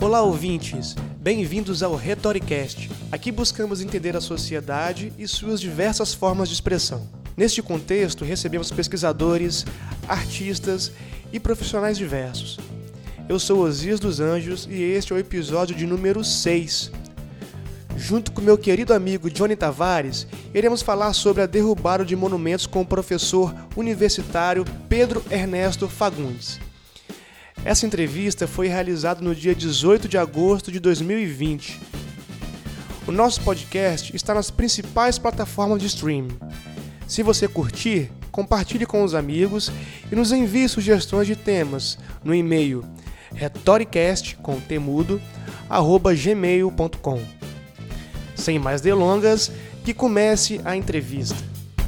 Olá, ouvintes! Bem-vindos ao Retoricast. Aqui buscamos entender a sociedade e suas diversas formas de expressão. Neste contexto, recebemos pesquisadores, artistas e profissionais diversos. Eu sou Osias dos Anjos e este é o episódio de número 6. Junto com meu querido amigo Johnny Tavares, iremos falar sobre a derrubada de monumentos com o professor universitário Pedro Ernesto Fagundes. Essa entrevista foi realizada no dia 18 de agosto de 2020. O nosso podcast está nas principais plataformas de streaming. Se você curtir, compartilhe com os amigos e nos envie sugestões de temas no e-mail retoricast@gmail.com. Sem mais delongas, que comece a entrevista.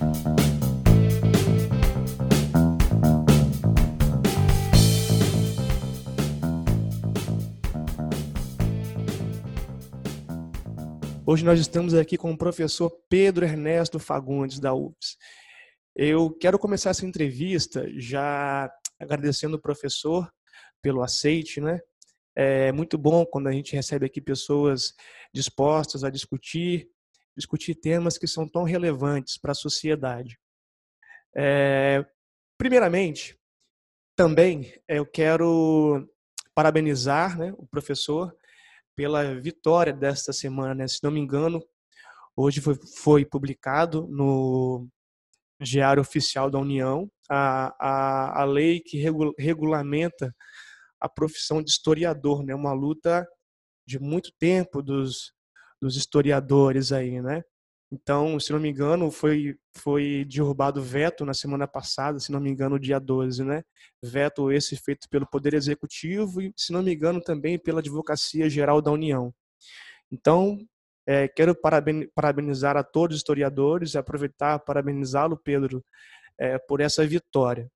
Hoje nós estamos aqui com o professor Pedro Ernesto Fagundes, da UFS. Eu quero começar essa entrevista já agradecendo o professor pelo aceite, né? É muito bom quando a gente recebe aqui pessoas dispostas a discutir temas que são tão relevantes para a sociedade. Primeiramente, também eu quero parabenizar, né, o professor pela vitória desta semana, né? Se não me engano, hoje foi publicado no Diário Oficial da União a lei que regulamenta a profissão de historiador, né? Uma luta de muito tempo dos historiadores aí, né? Então, se não me engano, foi derrubado o veto na semana passada, se não me engano, dia 12, né? Veto esse feito pelo Poder Executivo e, se não me engano, também pela Advocacia Geral da União. Então, quero parabenizar a todos os historiadores e aproveitar para parabenizá-lo, Pedro, por essa vitória.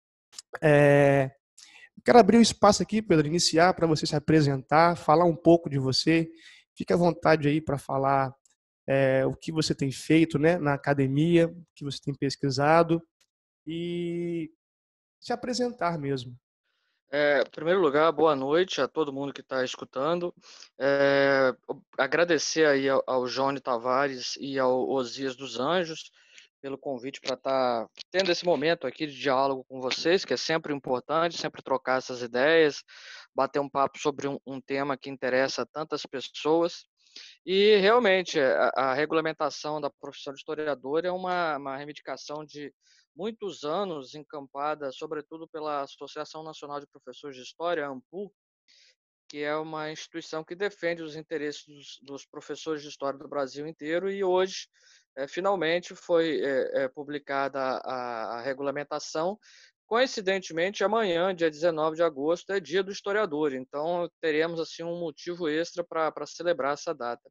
Quero abrir o espaço aqui, Pedro, iniciar para você se apresentar, falar um pouco de você. Fique à vontade aí para falar o que você tem feito, né, na academia, o que você tem pesquisado e se apresentar mesmo. Em primeiro lugar, boa noite a todo mundo que está escutando. Agradecer aí ao Johnny Tavares e ao Osias dos Anjos pelo convite para estar tendo esse momento aqui de diálogo com vocês, que é sempre importante, sempre trocar essas ideias, bater um papo sobre um tema que interessa a tantas pessoas. E realmente a regulamentação da profissão de historiador é uma reivindicação de muitos anos encampada, sobretudo pela Associação Nacional de Professores de História, a ANPU, que é uma instituição que defende os interesses dos professores de história do Brasil inteiro, e hoje, finalmente, foi publicada a regulamentação. Coincidentemente, amanhã, dia 19 de agosto, é Dia do Historiador, então teremos assim um motivo extra para celebrar essa data.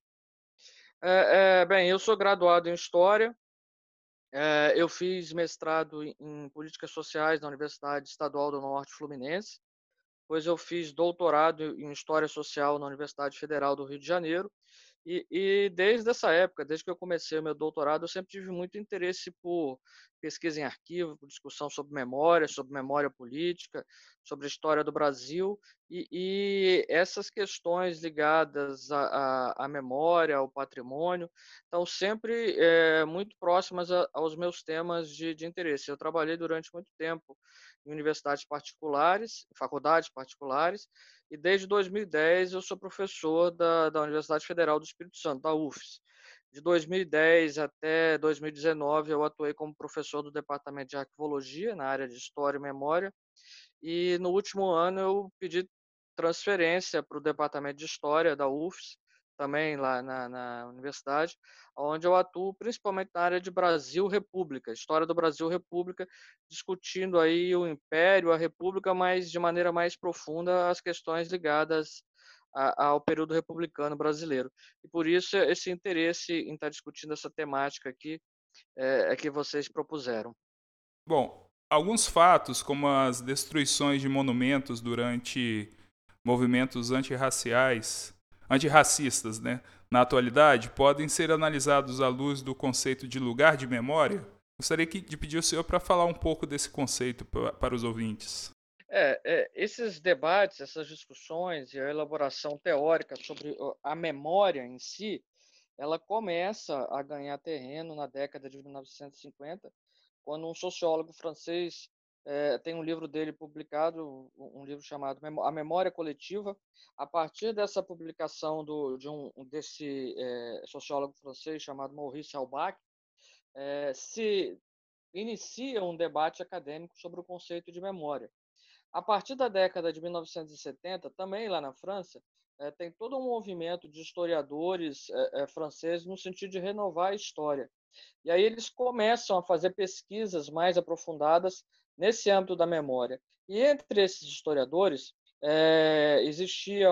Bem, eu sou graduado em História, eu fiz mestrado em Políticas Sociais na Universidade Estadual do Norte Fluminense, depois eu fiz doutorado em História Social na Universidade Federal do Rio de Janeiro, e desde essa época, desde que eu comecei o meu doutorado, eu sempre tive muito interesse por pesquisa em arquivo, por discussão sobre memória política, sobre a história do Brasil, e essas questões ligadas à memória, ao patrimônio, estão sempre muito próximas aos meus temas de interesse. Eu trabalhei durante muito tempo em universidades particulares, faculdades particulares, e desde 2010 eu sou professor da Universidade Federal do Espírito Santo, da UFS. De 2010 até 2019 eu atuei como professor do Departamento de Arquivologia, na área de História e Memória, e no último ano eu pedi transferência para o Departamento de História da UFS, também lá na universidade, onde eu atuo principalmente na área de Brasil República, história do Brasil República, discutindo aí o Império, a República, mas de maneira mais profunda as questões ligadas ao período republicano brasileiro. E por isso esse interesse em estar discutindo essa temática aqui que vocês propuseram. Bom, alguns fatos, como as destruições de monumentos durante movimentos antirracistas, né, na atualidade, podem ser analisados à luz do conceito de lugar de memória. Gostaria de pedir ao senhor para falar um pouco desse conceito para os ouvintes. Esses debates, essas discussões e a elaboração teórica sobre a memória em si, ela começa a ganhar terreno na década de 1950, quando um sociólogo francês tem um livro dele publicado, um livro chamado A Memória Coletiva. A partir dessa publicação desse sociólogo francês chamado Maurice Halbach, se inicia um debate acadêmico sobre o conceito de memória. A partir da década de 1970, também lá na França, tem todo um movimento de historiadores franceses no sentido de renovar a história. E aí eles começam a fazer pesquisas mais aprofundadas nesse âmbito da memória. E entre esses historiadores, existe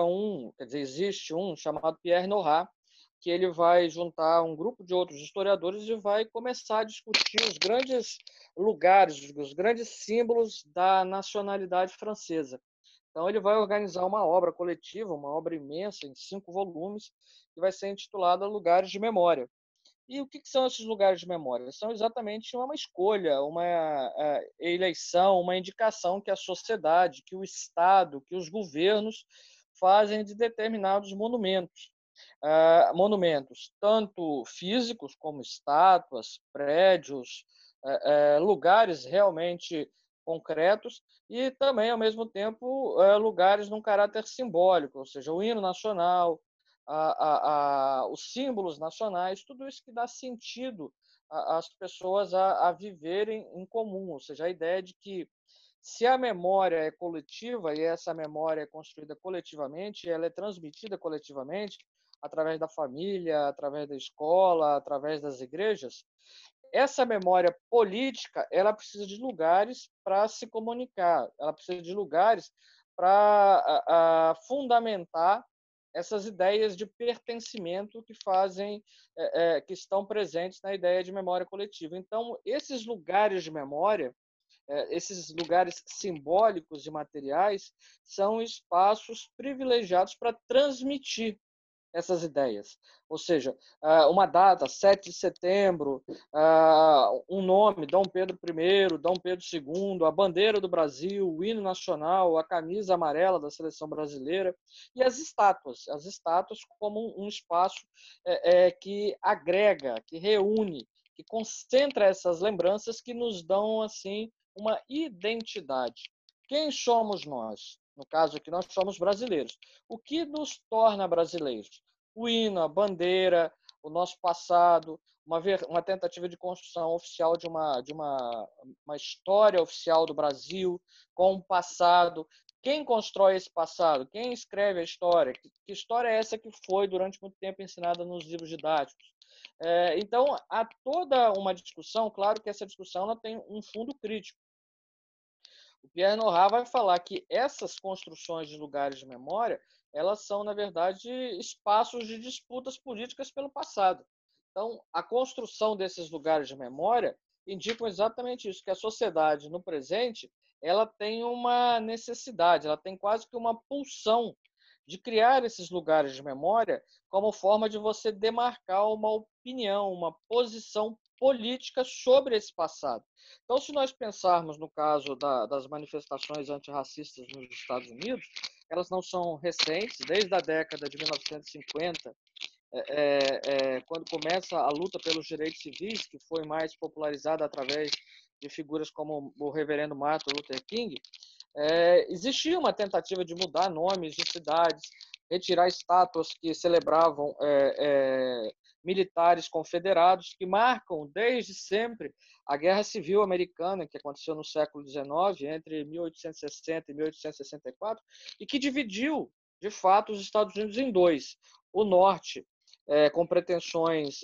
um chamado Pierre Nora, que ele vai juntar um grupo de outros historiadores e vai começar a discutir os grandes lugares, os grandes símbolos da nacionalidade francesa. Então, ele vai organizar uma obra coletiva, uma obra imensa, em 5 volumes, que vai ser intitulada Lugares de Memória. E o que são esses lugares de memória? São exatamente uma escolha, uma eleição, uma indicação que a sociedade, que o Estado, que os governos fazem de determinados monumentos. Monumentos tanto físicos, como estátuas, prédios, lugares realmente concretos, e também, ao mesmo tempo, lugares num caráter simbólico, ou seja, o hino nacional, os símbolos nacionais, tudo isso que dá sentido às pessoas a viverem em comum, ou seja, a ideia de que se a memória é coletiva e essa memória é construída coletivamente, ela é transmitida coletivamente através da família, através da escola, através das igrejas, essa memória política, ela precisa de lugares para se comunicar, ela precisa de lugares para fundamentar essas ideias de pertencimento que fazem, que estão presentes na ideia de memória coletiva. Então, esses lugares de memória, esses lugares simbólicos e materiais, são espaços privilegiados para transmitir essas ideias. Ou seja, uma data, 7 de setembro, um nome, Dom Pedro I, Dom Pedro II, a bandeira do Brasil, o hino nacional, a camisa amarela da seleção brasileira e as estátuas como um espaço que agrega, que reúne, que concentra essas lembranças que nos dão assim uma identidade. Quem somos nós? No caso aqui, nós somos brasileiros. O que nos torna brasileiros? O hino, a bandeira, o nosso passado, uma tentativa de construção oficial de uma história oficial do Brasil, com o passado. Quem constrói esse passado? Quem escreve a história? Que história é essa que foi durante muito tempo ensinada nos livros didáticos? Então, há toda uma discussão, claro que essa discussão ela tem um fundo crítico. O Pierre Nora vai falar que essas construções de lugares de memória, elas são, na verdade, espaços de disputas políticas pelo passado. Então, a construção desses lugares de memória indicam exatamente isso, que a sociedade, no presente, ela tem uma necessidade, ela tem quase que uma pulsão de criar esses lugares de memória como forma de você demarcar uma opinião, uma posição política sobre esse passado. Então, se nós pensarmos no caso das manifestações antirracistas nos Estados Unidos, elas não são recentes, desde a década de 1950, quando começa a luta pelos direitos civis, que foi mais popularizada através de figuras como o reverendo Martin Luther King, existia uma tentativa de mudar nomes de cidades, retirar estátuas que celebravam militares confederados, que marcam desde sempre a Guerra Civil Americana, que aconteceu no século XIX, entre 1860 e 1864, e que dividiu, de fato, os Estados Unidos em dois. O norte, com pretensões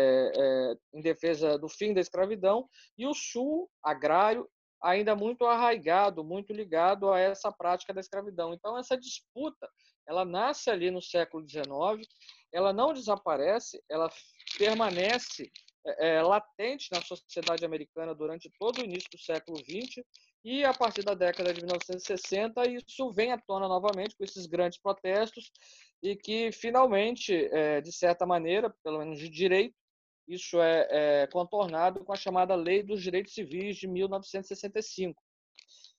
em defesa do fim da escravidão, e o sul, agrário, ainda muito arraigado, muito ligado a essa prática da escravidão. Então, essa disputa, ela nasce ali no século XIX, ela não desaparece, ela permanece latente na sociedade americana durante todo o início do século XX, e a partir da década de 1960 isso vem à tona novamente com esses grandes protestos e que finalmente, de certa maneira, pelo menos de direito, isso é contornado com a chamada Lei dos Direitos Civis de 1965.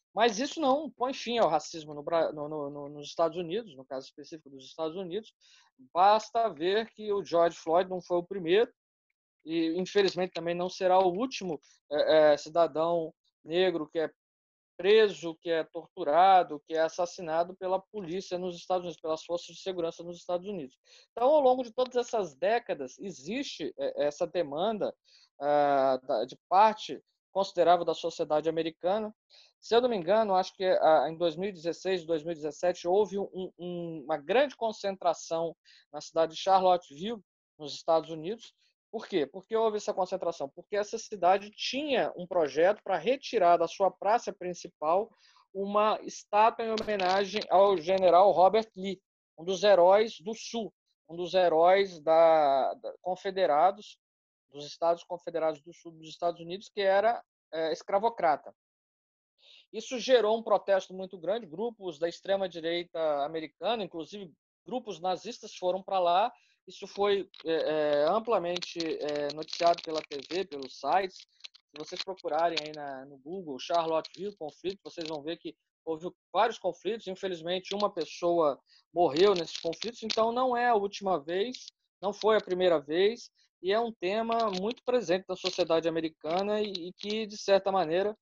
Mas isso não põe fim ao racismo nos Estados Unidos, no caso específico dos Estados Unidos. Basta ver que o George Floyd não foi o primeiro e, infelizmente, também não será o último cidadão negro que é preso, que é torturado, que é assassinado pela polícia nos Estados Unidos, pelas forças de segurança nos Estados Unidos. Então, ao longo de todas essas décadas, existe essa demanda de parte considerável da sociedade americana. Se eu não me engano, acho que em 2016, 2017, houve uma grande concentração na cidade de Charlottesville, nos Estados Unidos. Por quê? Porque houve essa concentração? Porque essa cidade tinha um projeto para retirar da sua praça principal uma estátua em homenagem ao general Robert Lee, um dos heróis do Sul, um dos heróis confederados, dos Estados Confederados do Sul dos Estados Unidos, que era escravocrata. Isso gerou um protesto muito grande, grupos da extrema-direita americana, inclusive grupos nazistas, foram para lá. Isso foi amplamente noticiado pela TV, pelos sites. Se vocês procurarem aí no Google Charlottesville conflito, vocês vão ver que houve vários conflitos. Infelizmente, uma pessoa morreu nesses conflitos. Então, não é a última vez, não foi a primeira vez, e é um tema muito presente na sociedade americana e que, de certa maneira,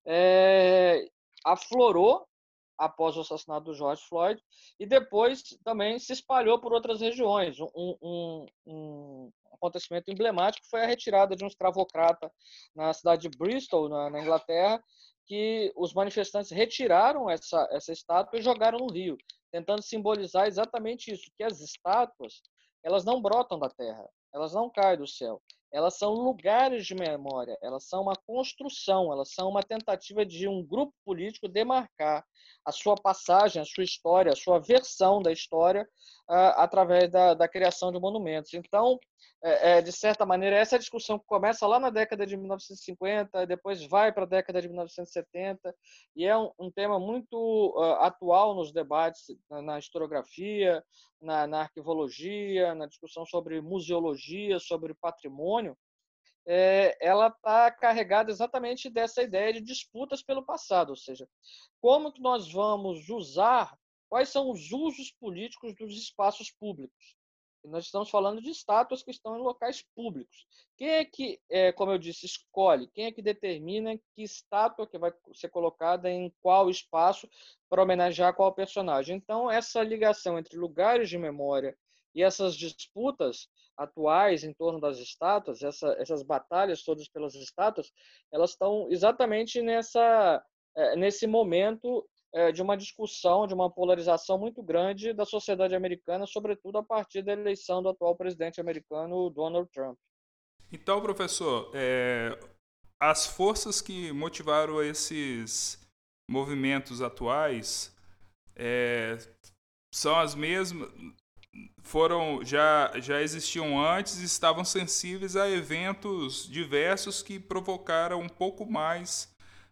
aflorou após o assassinato do George Floyd e depois também se espalhou por outras regiões. Um acontecimento emblemático foi a retirada de um escravocrata na cidade de Bristol, na Inglaterra, que os manifestantes retiraram essa estátua e jogaram no rio, tentando simbolizar exatamente isso, que as estátuas elas não brotam da terra, elas não caem do céu. Elas são lugares de memória, elas são uma construção, elas são uma tentativa de um grupo político demarcar a sua passagem, a sua história, a sua versão da história através da criação de monumentos. Então, de certa maneira, essa discussão que começa lá na década de 1950, depois vai para a década de 1970, e é um tema muito atual nos debates na historiografia, na arquivologia, na discussão sobre museologia, sobre patrimônio. Ela está carregada exatamente dessa ideia de disputas pelo passado, ou seja, como que nós vamos usar, quais são os usos políticos dos espaços públicos. E nós estamos falando de estátuas que estão em locais públicos. Quem é que, como eu disse, escolhe? Quem é que determina que estátua que vai ser colocada em qual espaço para homenagear qual personagem? Então, essa ligação entre lugares de memória e essas disputas atuais em torno das estátuas, essas batalhas todas pelas estátuas, elas estão exatamente nesse momento de uma discussão, de uma polarização muito grande da sociedade americana, sobretudo a partir da eleição do atual presidente americano, Donald Trump. Então, professor, as forças que motivaram esses movimentos atuais são as mesmas, já existiam antes e estavam sensíveis a eventos diversos que provocaram um pouco mais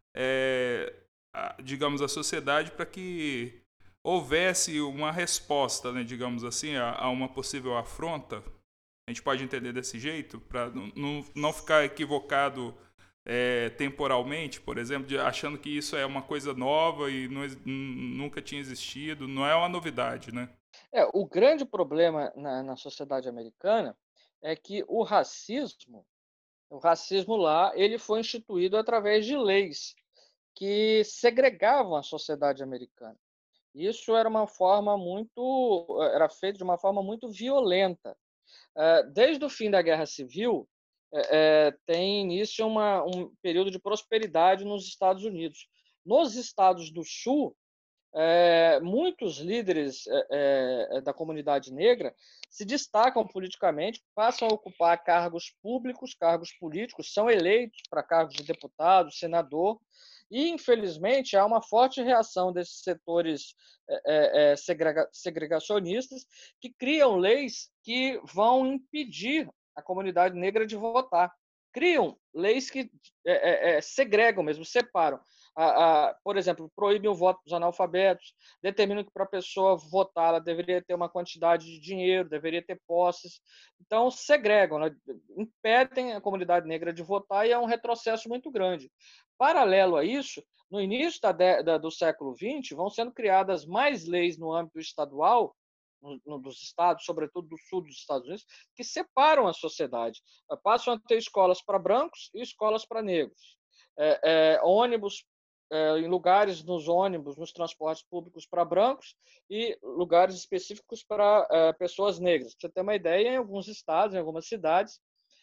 digamos, a sociedade para que houvesse uma resposta, né, digamos assim, a uma possível afronta. A gente pode entender desse jeito, para não ficar equivocado temporalmente, por exemplo, achando que isso é uma coisa nova e nunca tinha existido. Não é uma novidade, né? O grande problema na sociedade americana é que o racismo lá, ele foi instituído através de leis que segregavam a sociedade americana. Isso era feito de uma forma muito violenta. Desde o fim da Guerra Civil, tem início um período de prosperidade nos Estados Unidos. Nos Estados do Sul, muitos líderes da comunidade negra se destacam politicamente, passam a ocupar cargos públicos, cargos políticos, são eleitos para cargos de deputado, senador, e, infelizmente, há uma forte reação desses setores segregacionistas que criam leis que vão impedir a comunidade negra de votar. Criam leis que segregam mesmo, separam. Por exemplo, proíbem o voto dos analfabetos, determinam que para a pessoa votar ela deveria ter uma quantidade de dinheiro, deveria ter posses. Então, segregam, né? Impedem a comunidade negra de votar e é um retrocesso muito grande. Paralelo a isso, no início do século XX, vão sendo criadas mais leis no âmbito estadual, dos estados, sobretudo do sul dos Estados Unidos, que separam a sociedade. Passam a ter escolas para brancos e escolas para negros. Ônibus, em lugares nos ônibus, nos transportes públicos para brancos e lugares específicos para pessoas negras. Para você ter uma ideia, em alguns estados, em algumas cidades,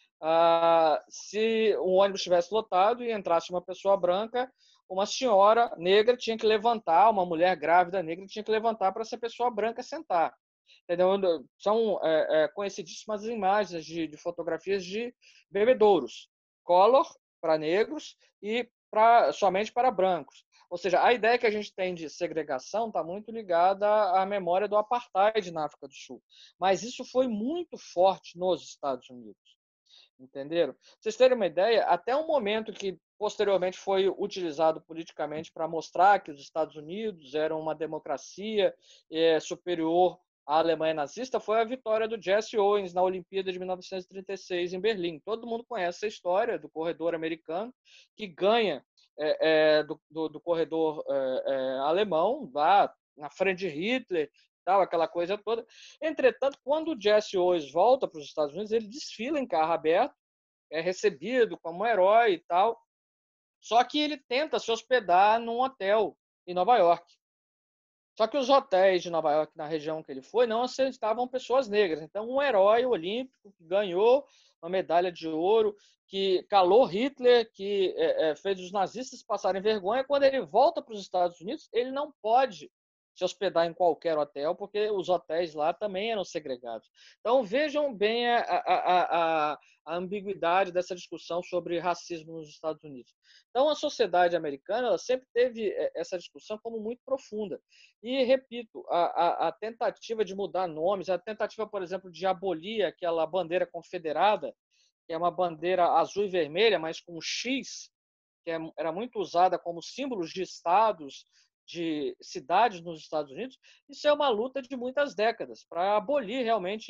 se um ônibus estivesse lotado e entrasse uma pessoa branca, uma senhora negra tinha que levantar, uma mulher grávida negra tinha que levantar para essa pessoa branca sentar. Entendeu? São conhecidíssimas imagens de fotografias de bebedouros, color para negros e somente para brancos. Ou seja, a ideia que a gente tem de segregação está muito ligada à memória do apartheid na África do Sul. Mas isso foi muito forte nos Estados Unidos. Entenderam? Pra vocês terem uma ideia, até um momento que posteriormente foi utilizado politicamente para mostrar que os Estados Unidos eram uma democracia superior à Alemanha nazista, foi a vitória do Jesse Owens na Olimpíada de 1936 em Berlim. Todo mundo conhece a história do corredor americano que ganha do corredor alemão lá na frente de Hitler, tal, aquela coisa toda. Entretanto, quando o Jesse Owens volta para os Estados Unidos, ele desfila em carro aberto, é recebido como um herói e tal. Só que ele tenta se hospedar num hotel em Nova York. Só que os hotéis de Nova York, na região que ele foi, não aceitavam pessoas negras. Então, um herói olímpico que ganhou uma medalha de ouro, que calou Hitler, que fez os nazistas passarem vergonha, quando ele volta para os Estados Unidos, ele não pode se hospedar em qualquer hotel, porque os hotéis lá também eram segregados. Então, vejam bem a ambiguidade dessa discussão sobre racismo nos Estados Unidos. Então, a sociedade americana ela sempre teve essa discussão como muito profunda. E, repito, a tentativa de mudar nomes, a tentativa, por exemplo, de abolir aquela bandeira confederada, que é uma bandeira azul e vermelha, mas com um X, que era muito usada como símbolos de estados, de cidades nos Estados Unidos, isso é uma luta de muitas décadas para abolir realmente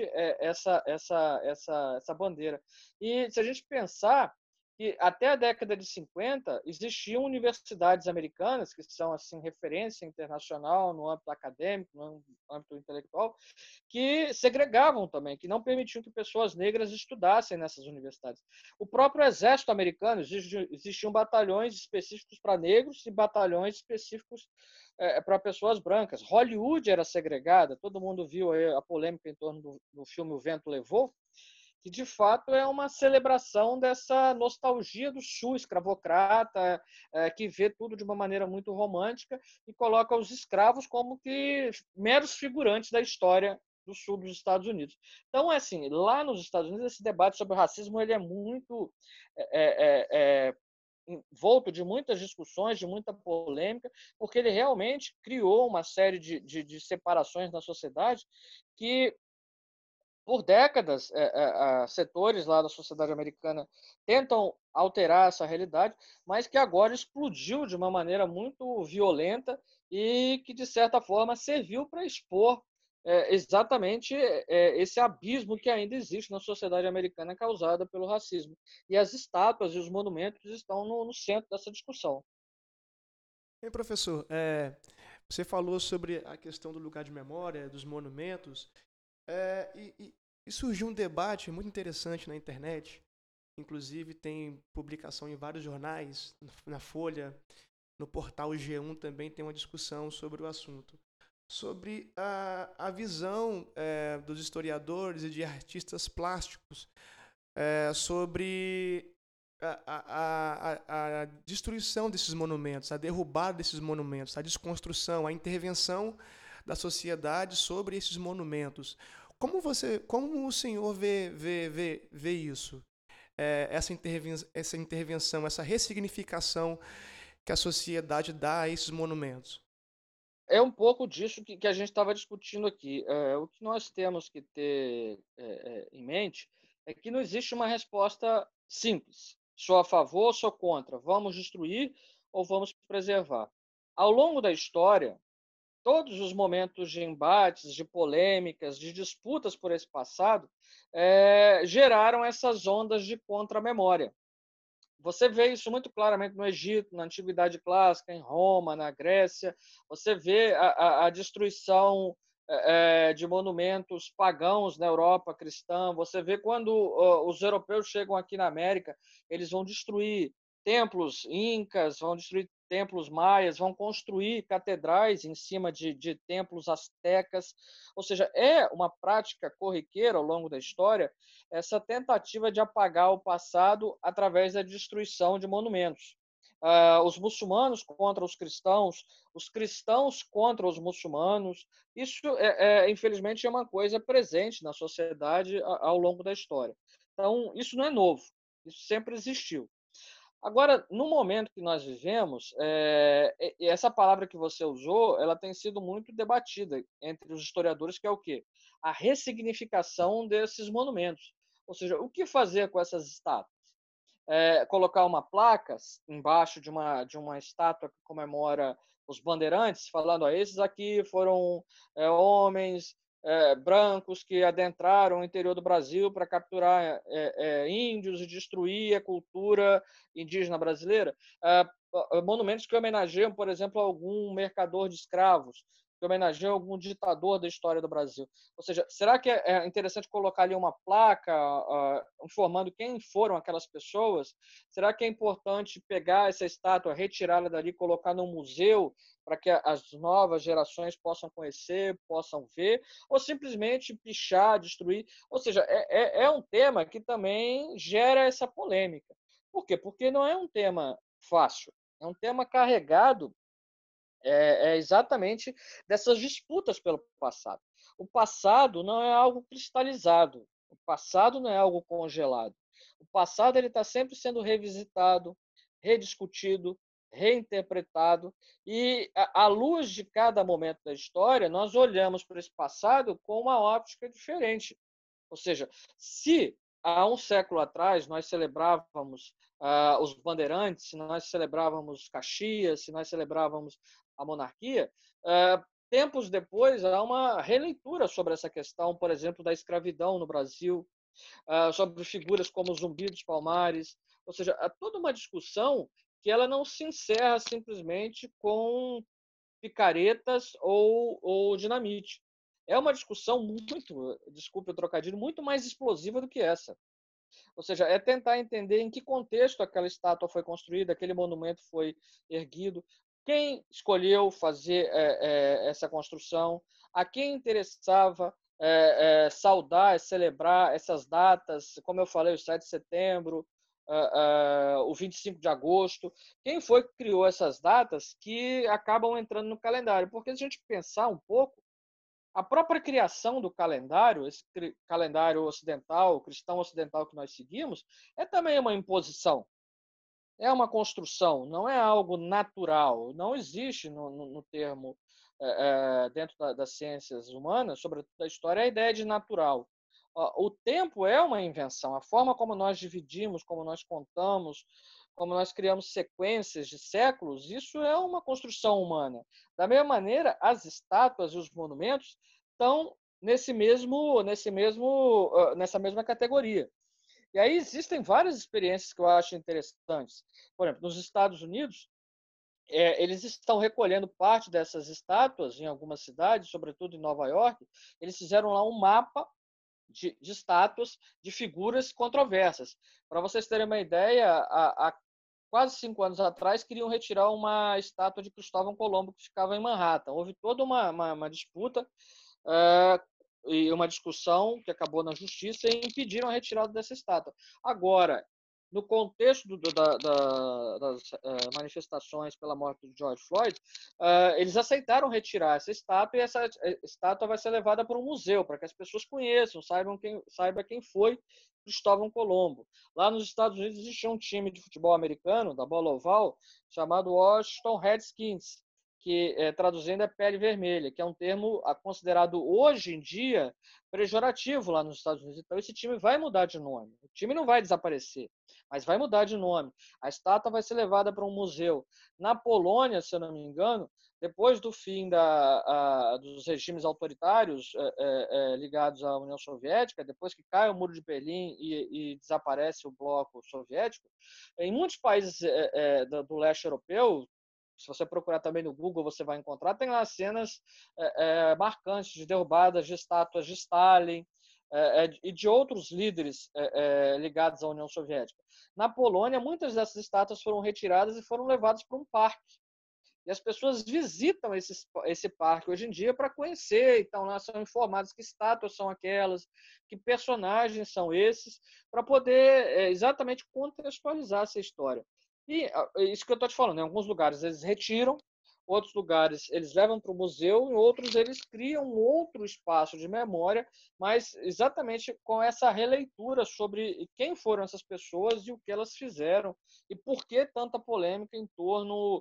essa bandeira. E se a gente pensar que até a década de 50 existiam universidades americanas que são assim referência internacional no âmbito acadêmico, no âmbito intelectual, que segregavam também, que não permitiam que pessoas negras estudassem nessas universidades. O próprio exército americano, existiam batalhões específicos para negros e batalhões específicos para pessoas brancas. Hollywood era segregada, todo mundo viu a polêmica em torno do filme O Vento Levou, que de fato é uma celebração dessa nostalgia do sul escravocrata, que vê tudo de uma maneira muito romântica e coloca os escravos como que meros figurantes da história do sul dos Estados Unidos. Então, assim, lá nos Estados Unidos, esse debate sobre o racismo ele é muito envolto de muitas discussões, de muita polêmica, porque ele realmente criou uma série de separações na sociedade que por décadas, setores lá da sociedade americana tentam alterar essa realidade, mas que agora explodiu de uma maneira muito violenta e que, de certa forma, serviu para expor exatamente esse abismo que ainda existe na sociedade americana causada pelo racismo. E as estátuas e os monumentos estão no centro dessa discussão. Bem, professor, você falou sobre a questão do lugar de memória, dos monumentos, e surgiu um debate muito interessante na internet, inclusive tem publicação em vários jornais, na Folha, no portal G1 também tem uma discussão sobre o assunto, sobre a visão dos historiadores e de artistas plásticos sobre a destruição desses monumentos, a derrubada desses monumentos, a desconstrução, a intervenção da sociedade sobre esses monumentos. Como o senhor vê isso? Essa intervenção, essa ressignificação que a sociedade dá a esses monumentos? É um pouco disso que a gente estava discutindo aqui. O que nós temos que ter em mente é que não existe uma resposta simples. Sou a favor, sou contra. Vamos destruir ou vamos preservar? Ao longo da história, todos os momentos de embates, de polêmicas, de disputas por esse passado, geraram essas ondas de contra-memória. Você vê isso muito claramente no Egito, na Antiguidade Clássica, em Roma, na Grécia. Você vê a destruição de monumentos pagãos na Europa cristã. Você vê quando os europeus chegam aqui na América, eles vão destruir templos incas, vão destruir templos maias, vão construir catedrais em cima de templos astecas. Ou seja, é uma prática corriqueira ao longo da história essa tentativa de apagar o passado através da destruição de monumentos. Os muçulmanos contra os cristãos contra os muçulmanos. Isso, infelizmente, é uma coisa presente na sociedade ao longo da história. Então, isso não é novo, isso sempre existiu. Agora, no momento que nós vivemos, essa palavra que você usou, ela tem sido muito debatida entre os historiadores, que é o quê? A ressignificação desses monumentos. Ou seja, o que fazer com essas estátuas? Colocar uma placa embaixo de uma estátua que comemora os bandeirantes, falando, esses aqui foram homens brancos que adentraram o interior do Brasil para capturar índios e destruir a cultura indígena brasileira. Monumentos que homenageiam, por exemplo, algum mercador de escravos, que homenageiam algum ditador da história do Brasil. Ou seja, será que é interessante colocar ali uma placa informando quem foram aquelas pessoas? Será que é importante pegar essa estátua, retirá-la dali, colocar num museu para que as novas gerações possam conhecer, possam ver, ou simplesmente pichar, destruir? Ou seja, é um tema que também gera essa polêmica. Por quê? Porque não é um tema fácil, é um tema carregado exatamente dessas disputas pelo passado. O passado não é algo cristalizado, o passado não é algo congelado. O passado ele está sempre sendo revisitado, rediscutido, reinterpretado, e à luz de cada momento da história, nós olhamos para esse passado com uma óptica diferente. Ou seja, se há um século atrás nós celebrávamos os bandeirantes, se nós celebrávamos Caxias, se nós celebrávamos a monarquia, tempos depois há uma releitura sobre essa questão, por exemplo, da escravidão no Brasil, sobre figuras como Zumbi dos Palmares. Ou seja, há toda uma discussão que ela não se encerra simplesmente com picaretas ou dinamite. É uma discussão muito, desculpe o trocadilho, muito mais explosiva do que essa. Ou seja, é tentar entender em que contexto aquela estátua foi construída, aquele monumento foi erguido, quem escolheu fazer essa construção, a quem interessava saudar, celebrar essas datas, como eu falei, o 7 de setembro, o 25 de agosto. Quem foi que criou essas datas que acabam entrando no calendário? Porque se a gente pensar um pouco, a própria criação do calendário, esse calendário ocidental, cristão ocidental que nós seguimos, é também uma imposição, é uma construção, não é algo natural. Não existe no termo, dentro das ciências humanas, sobretudo da história, a ideia de natural. O tempo é uma invenção, a forma como nós dividimos, como nós contamos, como nós criamos sequências de séculos, isso é uma construção humana. Da mesma maneira, as estátuas e os monumentos estão nessa mesma categoria. E aí existem várias experiências que eu acho interessantes. Por exemplo, nos Estados Unidos, eles estão recolhendo parte dessas estátuas em algumas cidades, sobretudo em Nova York. Eles fizeram lá um mapa de estátuas de figuras controversas. Para vocês terem uma ideia, há quase 5 anos atrás, queriam retirar uma estátua de Cristóvão Colombo que ficava em Manhattan. Houve toda uma disputa e uma discussão que acabou na justiça e impediram a retirada dessa estátua. Agora, no contexto das manifestações pela morte de George Floyd, eles aceitaram retirar essa estátua e essa estátua vai ser levada para um museu, para que as pessoas conheçam, saibam quem foi Cristóvão Colombo. Lá nos Estados Unidos existia um time de futebol americano, da bola oval, chamado Washington Redskins, que traduzindo é pele vermelha, que é um termo considerado hoje em dia pejorativo lá nos Estados Unidos. Então esse time vai mudar de nome. O time não vai desaparecer, mas vai mudar de nome. A estátua vai ser levada para um museu. Na Polônia, se eu não me engano, depois do fim dos regimes autoritários ligados à União Soviética, depois que cai o Muro de Berlim e desaparece o bloco soviético, em muitos países do leste europeu, se você procurar também no Google, você vai encontrar, tem lá cenas marcantes de derrubadas de estátuas de Stalin e de outros líderes ligados à União Soviética. Na Polônia, muitas dessas estátuas foram retiradas e foram levadas para um parque. E as pessoas visitam esse parque hoje em dia para conhecer, então lá são informados que estátuas são aquelas, que personagens são esses, para poder exatamente contextualizar essa história. E isso que eu estou te falando, em alguns lugares eles retiram, outros lugares eles levam para o museu, em outros eles criam um outro espaço de memória, mas exatamente com essa releitura sobre quem foram essas pessoas e o que elas fizeram, e por que tanta polêmica em torno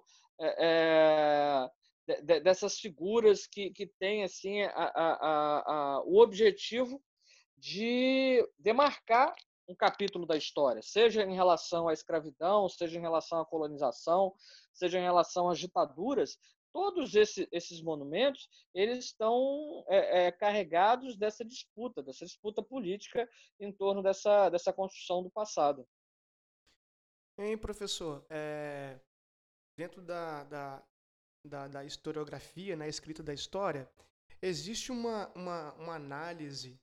dessas figuras que têm assim, o objetivo de demarcar um capítulo da história, seja em relação à escravidão, seja em relação à colonização, seja em relação às ditaduras. Todos esses monumentos eles estão carregados dessa disputa política em torno dessa construção do passado. Hein, professor? Dentro da historiografia, na escrita da história, existe uma análise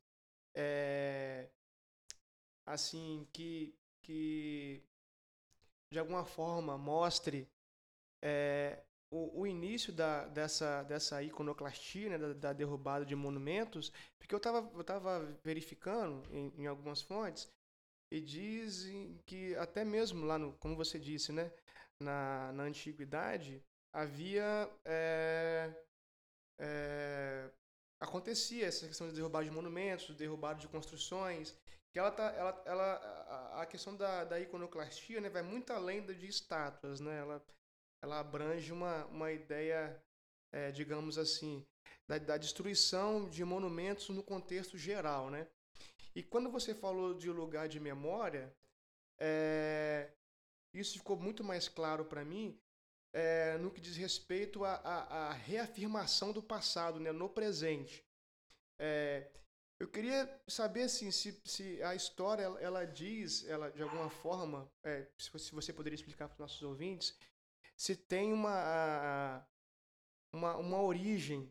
assim que de alguma forma mostre o início dessa iconoclastia, né, da derrubada de monumentos, porque eu estava verificando em algumas fontes e dizem que até mesmo lá como você disse, né, na antiguidade havia acontecia essa questão de derrubada de monumentos, derrubada de construções, que a questão da iconoclastia, né, vai muito além de estátuas, né? Ela abrange uma ideia, digamos assim, da destruição de monumentos no contexto geral, né? E quando você falou de lugar de memória, isso ficou muito mais claro para mim no que diz respeito à reafirmação do passado, né, no presente. Eu queria saber assim, se a história ela diz, de alguma forma, se você poderia explicar para os nossos ouvintes, se tem uma origem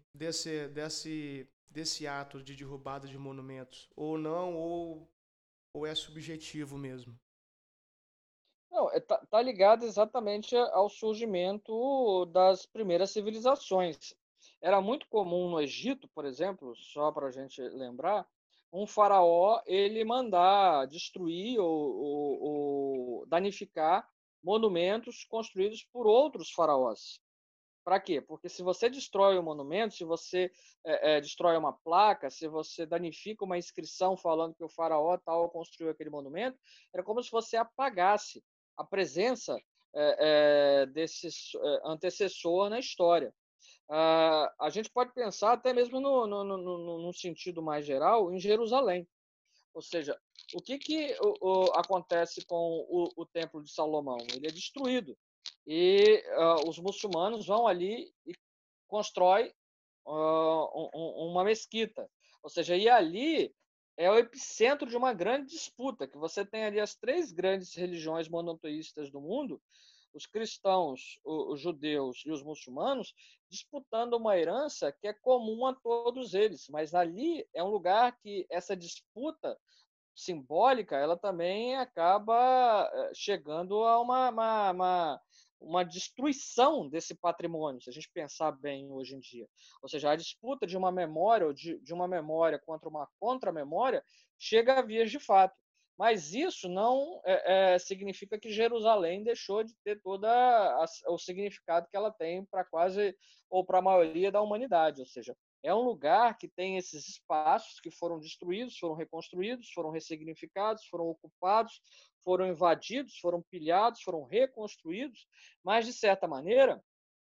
desse ato de derrubada de monumentos, ou não, ou é subjetivo mesmo. Não, tá ligado exatamente ao surgimento das primeiras civilizações. Era muito comum no Egito, por exemplo, só para a gente lembrar, um faraó ele mandar destruir ou danificar monumentos construídos por outros faraós. Para quê? Porque se você destrói um monumento, se você destrói uma placa, se você danifica uma inscrição falando que o faraó tal construiu aquele monumento, era como se você apagasse a presença desse antecessor na história. A gente pode pensar até mesmo num sentido mais geral em Jerusalém. Ou seja, o que acontece com o Templo de Salomão? Ele é destruído. E os muçulmanos vão ali e constroem uma mesquita. Ou seja, e ali é o epicentro de uma grande disputa, que você tem ali as três grandes religiões monoteístas do mundo, os cristãos, os judeus e os muçulmanos, disputando uma herança que é comum a todos eles. Mas ali é um lugar que essa disputa simbólica, ela também acaba chegando a uma destruição desse patrimônio, se a gente pensar bem hoje em dia. Ou seja, a disputa de uma memória ou de uma memória contra uma contra-memória chega a vias de fato. Mas isso não significa que Jerusalém deixou de ter todo o significado que ela tem para quase ou para a maioria da humanidade. Ou seja, é um lugar que tem esses espaços que foram destruídos, foram reconstruídos, foram ressignificados, foram ocupados, foram invadidos, foram pilhados, foram reconstruídos, mas, de certa maneira,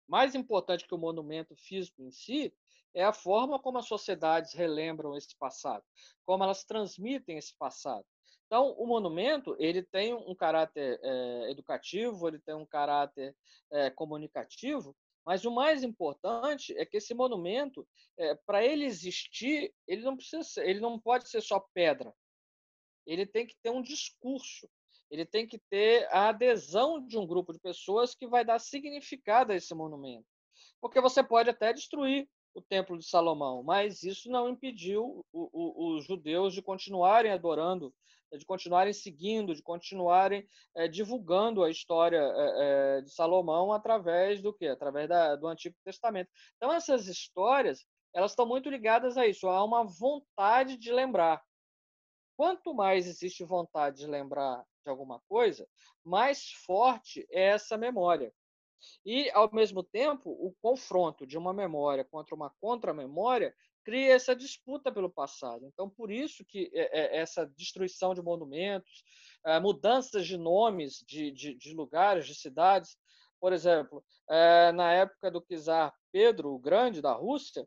mais importante que o monumento físico em si é a forma como as sociedades relembram esse passado, como elas transmitem esse passado. Então, o monumento ele tem um caráter educativo, ele tem um caráter comunicativo, mas o mais importante é que esse monumento, para ele existir, ele não pode ser só pedra. Ele tem que ter um discurso. Ele tem que ter a adesão de um grupo de pessoas que vai dar significado a esse monumento. Porque você pode até destruir o Templo de Salomão, mas isso não impediu os judeus de continuarem adorando, de continuarem seguindo, de continuarem divulgando a história de Salomão através do quê? Através do Antigo Testamento. Então, essas histórias, elas estão muito ligadas a isso, a uma vontade de lembrar. Quanto mais existe vontade de lembrar de alguma coisa, mais forte é essa memória. E, ao mesmo tempo, o confronto de uma memória contra uma contra-memória cria essa disputa pelo passado. Então, por isso que essa destruição de monumentos, mudanças de nomes de lugares, de cidades. Por exemplo, na época do czar Pedro o Grande, da Rússia,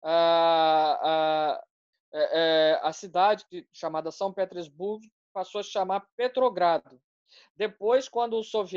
a cidade chamada São Petersburgo passou a se chamar Petrogrado. Depois, quando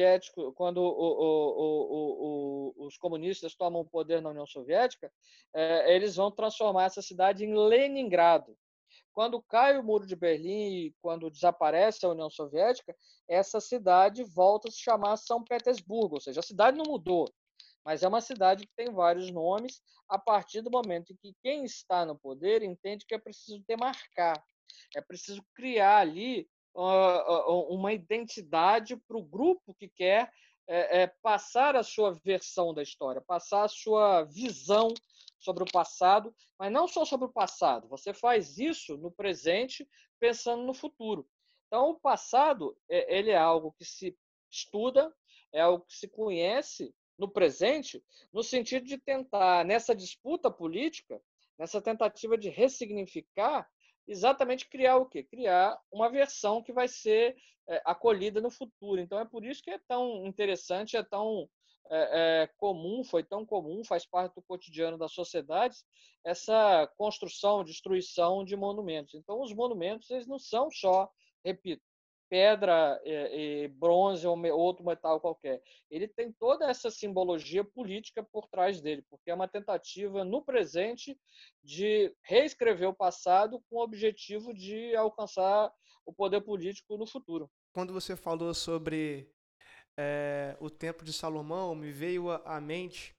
os comunistas tomam o poder na União Soviética, eles vão transformar essa cidade em Leningrado. Quando cai o Muro de Berlim e quando desaparece a União Soviética, essa cidade volta a se chamar São Petersburgo, ou seja, a cidade não mudou, mas é uma cidade que tem vários nomes a partir do momento em que quem está no poder entende que é preciso demarcar, é preciso criar ali uma identidade para o grupo que quer passar a sua versão da história, passar a sua visão sobre o passado, mas não só sobre o passado. Você faz isso no presente, pensando no futuro. Então, o passado ele é algo que se estuda, é algo que se conhece no presente, no sentido de tentar, nessa disputa política, nessa tentativa de ressignificar, exatamente criar o quê? Criar uma versão que vai ser acolhida no futuro. Então, é por isso que é tão interessante, é tão comum, foi tão comum, faz parte do cotidiano das sociedades, essa construção, destruição de monumentos. Então, os monumentos, eles não são só, repito, pedra, bronze ou outro metal qualquer. Ele tem toda essa simbologia política por trás dele, porque é uma tentativa no presente de reescrever o passado com o objetivo de alcançar o poder político no futuro. Quando você falou sobre o Templo de Salomão, me veio à mente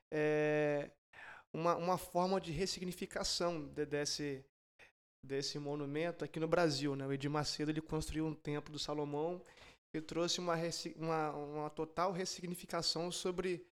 uma forma de ressignificação desse monumento aqui no Brasil, né? O Edir Macedo ele construiu um Templo do Salomão e trouxe uma total ressignificação sobre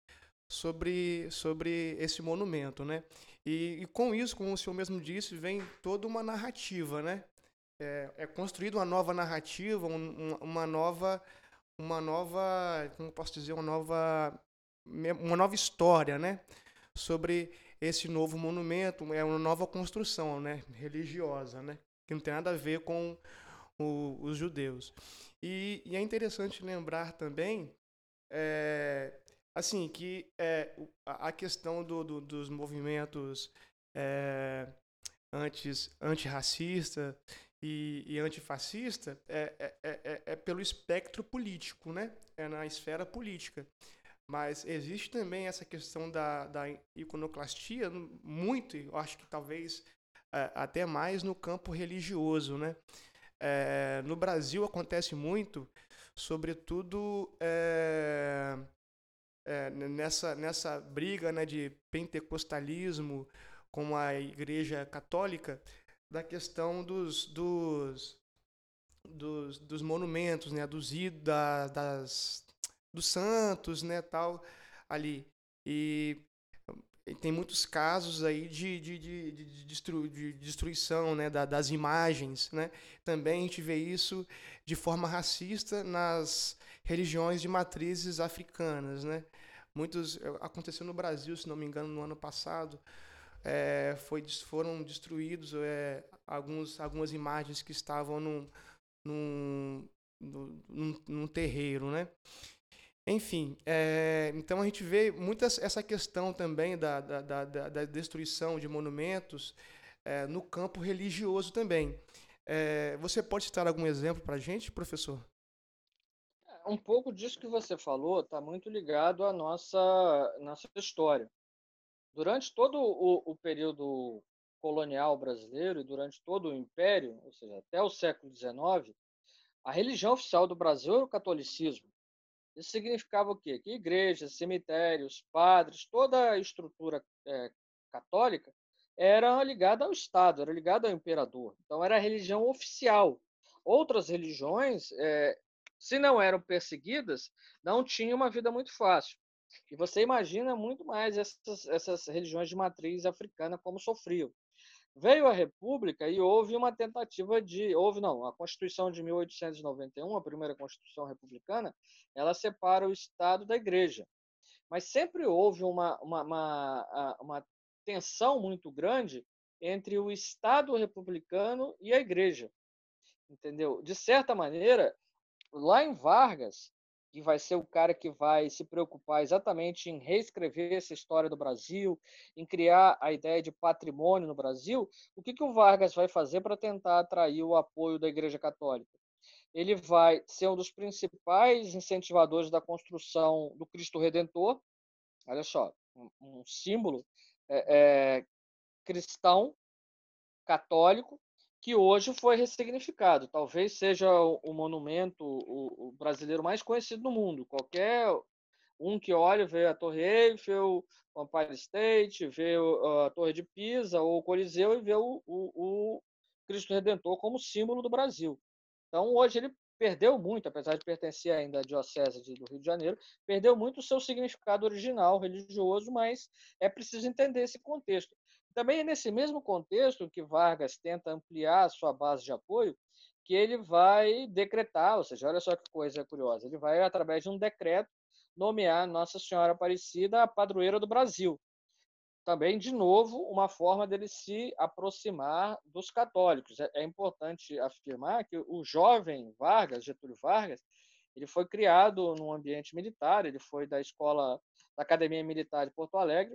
esse monumento, né? E com isso, como o senhor mesmo disse, vem toda uma narrativa, né? É construída uma nova narrativa, uma nova, como posso dizer, uma nova história, né? Sobre esse novo monumento, é uma nova construção, né? Religiosa, né? Que não tem nada a ver com os judeus. E é interessante lembrar também assim, que a questão dos movimentos antirracista e antifascista é pelo espectro político, né? É na esfera política. Mas existe também essa questão da iconoclastia, muito, eu acho que talvez até mais no campo religioso, né? No Brasil acontece muito, sobretudo nessa briga, né, de pentecostalismo com a Igreja Católica, da questão dos monumentos, né, dos santos, né, tal, ali. E tem muitos casos aí de destruição, né, das imagens, né? Também a gente vê isso de forma racista nas religiões de matrizes africanas, né? Aconteceu no Brasil, se não me engano, no ano passado, foram destruídos algumas imagens que estavam num terreiro, né? Enfim, então a gente vê muito essa questão também da destruição de monumentos no campo religioso também. Você pode citar algum exemplo para a gente, professor? Um pouco disso que você falou está muito ligado à nossa história. Durante todo o período colonial brasileiro e durante todo o Império, ou seja, até o século XIX, a religião oficial do Brasil era o catolicismo. Isso significava o quê? Que igrejas, cemitérios, padres, toda a estrutura católica era ligada ao Estado, era ligada ao imperador. Então, era a religião oficial. Outras religiões, se não eram perseguidas, não tinham uma vida muito fácil. E você imagina muito mais essas religiões de matriz africana como sofriam. Veio a República e houve uma tentativa de. Houve, não, a Constituição de 1891, a primeira Constituição republicana, ela separa o Estado da Igreja. Mas sempre houve uma tensão muito grande entre o Estado republicano e a Igreja. Entendeu? De certa maneira, lá em Vargas, que vai ser o cara que vai se preocupar exatamente em reescrever essa história do Brasil, em criar a ideia de patrimônio no Brasil, o que o Vargas vai fazer para tentar atrair o apoio da Igreja Católica? Ele vai ser um dos principais incentivadores da construção do Cristo Redentor, olha só, um símbolo cristão, católico, que hoje foi ressignificado. Talvez seja o monumento o brasileiro mais conhecido no mundo. Qualquer um que olha, vê a Torre Eiffel, o Empire State, vê a Torre de Pisa ou o Coliseu e vê o Cristo Redentor como símbolo do Brasil. Então, hoje ele perdeu muito, apesar de pertencer ainda à Diocese do Rio de Janeiro, perdeu muito o seu significado original religioso, mas é preciso entender esse contexto. Também é nesse mesmo contexto que Vargas tenta ampliar a sua base de apoio, que ele vai decretar, ou seja, olha só que coisa curiosa, ele vai, através de um decreto, nomear Nossa Senhora Aparecida a padroeira do Brasil. Também, de novo, uma forma dele se aproximar dos católicos. É importante afirmar que o jovem Vargas, Getúlio Vargas, ele foi criado num ambiente militar, ele foi da escola, da Academia Militar de Porto Alegre,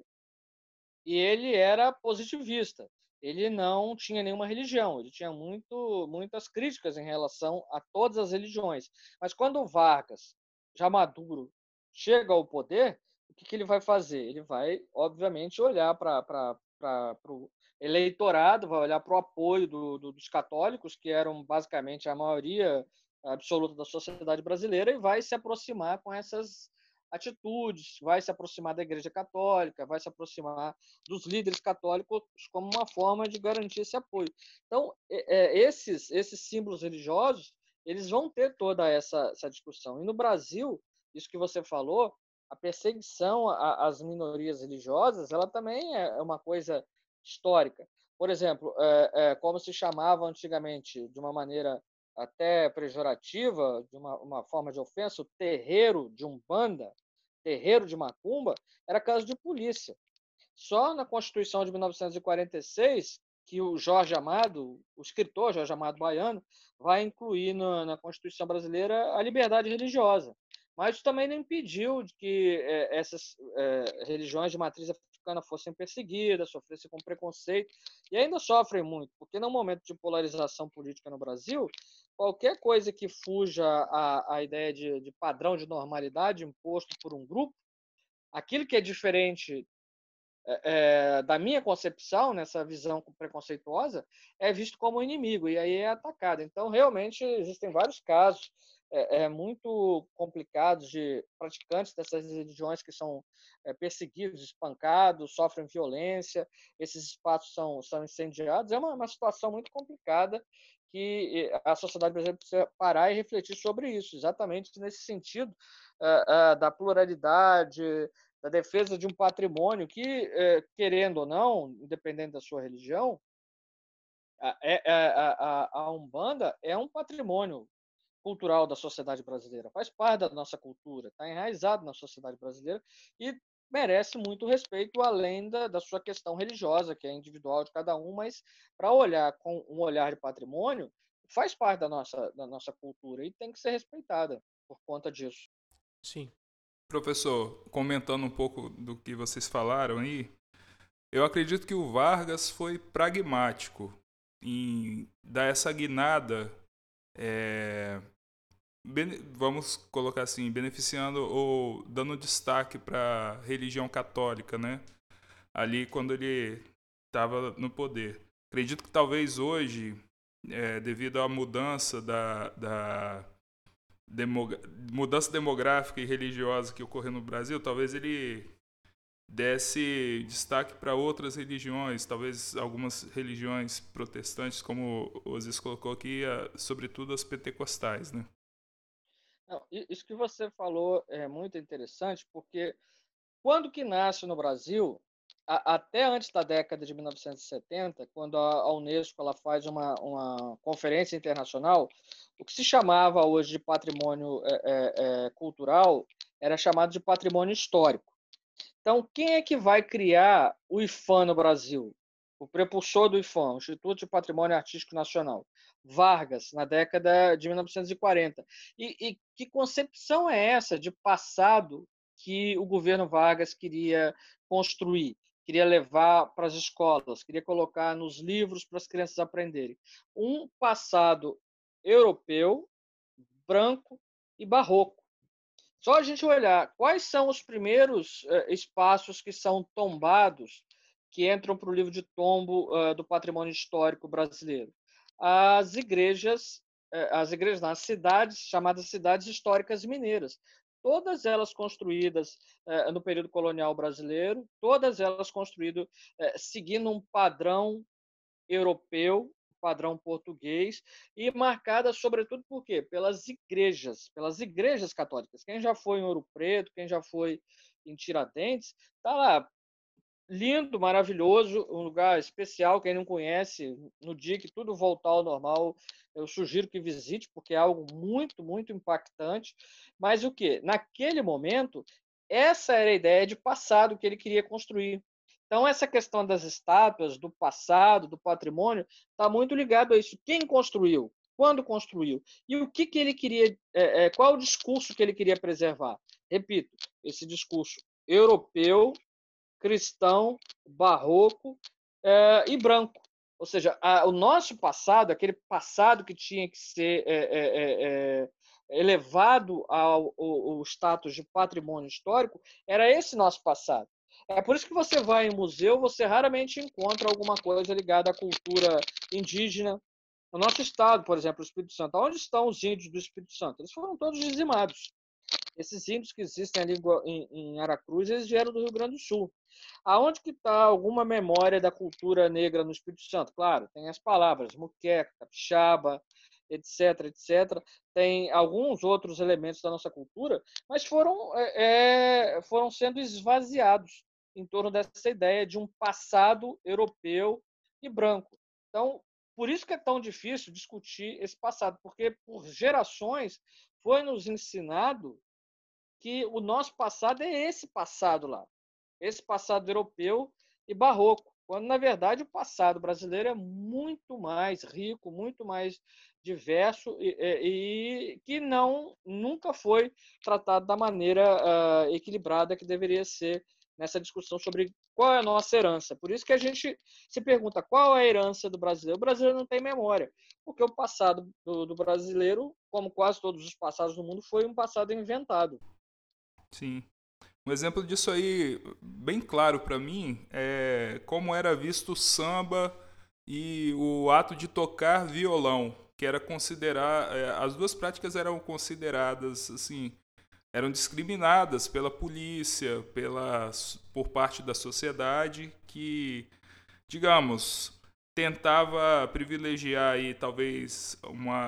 e ele era positivista. Ele não tinha nenhuma religião, ele tinha muitas críticas em relação a todas as religiões. Mas quando o Vargas, já maduro, chega ao poder, o que ele vai fazer? Ele vai, obviamente, olhar para o eleitorado, vai olhar para o apoio dos católicos, que eram basicamente a maioria absoluta da sociedade brasileira, e vai se aproximar com essas atitudes, vai se aproximar da Igreja Católica, vai se aproximar dos líderes católicos como uma forma de garantir esse apoio. Então, esses símbolos religiosos, eles vão ter toda essa discussão. E no Brasil, isso que você falou, a perseguição às minorias religiosas, ela também é uma coisa histórica. Por exemplo, como se chamava antigamente, de uma maneira até pejorativa, de uma forma de ofensa, o terreiro de Umbanda, terreiro de Macumba, era caso de polícia. Só na Constituição de 1946 que o Jorge Amado, o escritor Jorge Amado Baiano, vai incluir na Constituição brasileira a liberdade religiosa. Mas isso também não impediu de que essas religiões de matriz africana fossem perseguidas, sofressem com preconceito, e ainda sofrem muito, porque no momento de polarização política no Brasil, qualquer coisa que fuja à ideia de padrão de normalidade imposto por um grupo, aquilo que é diferente da minha concepção, nessa visão preconceituosa, é visto como inimigo e aí é atacado. Então, realmente, existem vários casos muito complicados de praticantes dessas religiões que são perseguidos, espancados, sofrem violência, esses espaços são incendiados. É uma situação muito complicada que a sociedade brasileira precisa parar e refletir sobre isso, exatamente nesse sentido da pluralidade, da defesa de um patrimônio que, querendo ou não, independente da sua religião, a Umbanda é um patrimônio cultural da sociedade brasileira, faz parte da nossa cultura, está enraizado na sociedade brasileira e merece muito respeito, além da sua questão religiosa, que é individual de cada um, mas para olhar com um olhar de patrimônio, faz parte da nossa cultura e tem que ser respeitada por conta disso. Sim. Professor, comentando um pouco do que vocês falaram aí, eu acredito que o Vargas foi pragmático em dar essa guinada, é, vamos colocar assim, beneficiando ou dando destaque para a religião católica, né? Ali quando ele estava no poder. Acredito que talvez hoje, devido à mudança mudança demográfica e religiosa que ocorreu no Brasil, talvez ele desse destaque para outras religiões, talvez algumas religiões protestantes, como o Osíris colocou aqui, sobretudo as pentecostais, né? Não, isso que você falou é muito interessante, porque quando que nasce no Brasil, até antes da década de 1970, quando a Unesco ela faz uma conferência internacional, o que se chamava hoje de patrimônio cultural era chamado de patrimônio histórico. Então, quem é que vai criar o IPHAN no Brasil? O prepulsor do IPHAN, o Instituto de Patrimônio Artístico Nacional. Vargas, na década de 1940. E que concepção é essa de passado que o governo Vargas queria construir? Queria levar para as escolas, queria colocar nos livros para as crianças aprenderem. Um passado europeu, branco e barroco. Só a gente olhar quais são os primeiros espaços que são tombados, que entram para o livro de tombo do patrimônio histórico brasileiro. As igrejas nas cidades, chamadas cidades históricas mineiras. Todas elas construídas no período colonial brasileiro, todas elas construídas seguindo um padrão europeu, padrão português, e marcada sobretudo por quê? Pelas igrejas católicas. Quem já foi em Ouro Preto, quem já foi em Tiradentes, tá lá, lindo, maravilhoso, um lugar especial. Quem não conhece, no dia que tudo voltar ao normal, eu sugiro que visite, porque é algo muito, muito impactante. Mas o quê? Naquele momento, essa era a ideia de passado que ele queria construir. Então, essa questão das estátuas, do passado, do patrimônio, está muito ligado a isso. Quem construiu? Quando construiu? E o que ele queria, qual o discurso que ele queria preservar? Repito, esse discurso europeu, cristão, barroco e branco. Ou seja, o nosso passado, aquele passado que tinha que ser elevado ao status de patrimônio histórico, era esse nosso passado. É por isso que você vai em museu, você raramente encontra alguma coisa ligada à cultura indígena. No nosso estado, por exemplo, o Espírito Santo, onde estão os índios do Espírito Santo? Eles foram todos dizimados. Esses índios que existem ali em Aracruz, eles vieram do Rio Grande do Sul. Aonde que está alguma memória da cultura negra no Espírito Santo? Claro, tem as palavras muqueca, capixaba, etc, etc. Tem alguns outros elementos da nossa cultura, mas foram sendo esvaziados em torno dessa ideia de um passado europeu e branco. Então, por isso que é tão difícil discutir esse passado, porque por gerações foi nos ensinado que o nosso passado é esse passado lá, esse passado europeu e barroco, quando na verdade o passado brasileiro é muito mais rico, muito mais diverso e que nunca foi tratado da maneira equilibrada que deveria ser nessa discussão sobre qual é a nossa herança. Por isso que a gente se pergunta qual é a herança do brasileiro. O brasileiro não tem memória, porque o passado do brasileiro, como quase todos os passados do mundo, foi um passado inventado. Sim. Um exemplo disso aí, bem claro para mim, é como era visto o samba e o ato de tocar violão, que era considerar, as duas práticas eram consideradas assim, eram discriminadas pela polícia, por parte da sociedade, que, digamos, tentava privilegiar aí talvez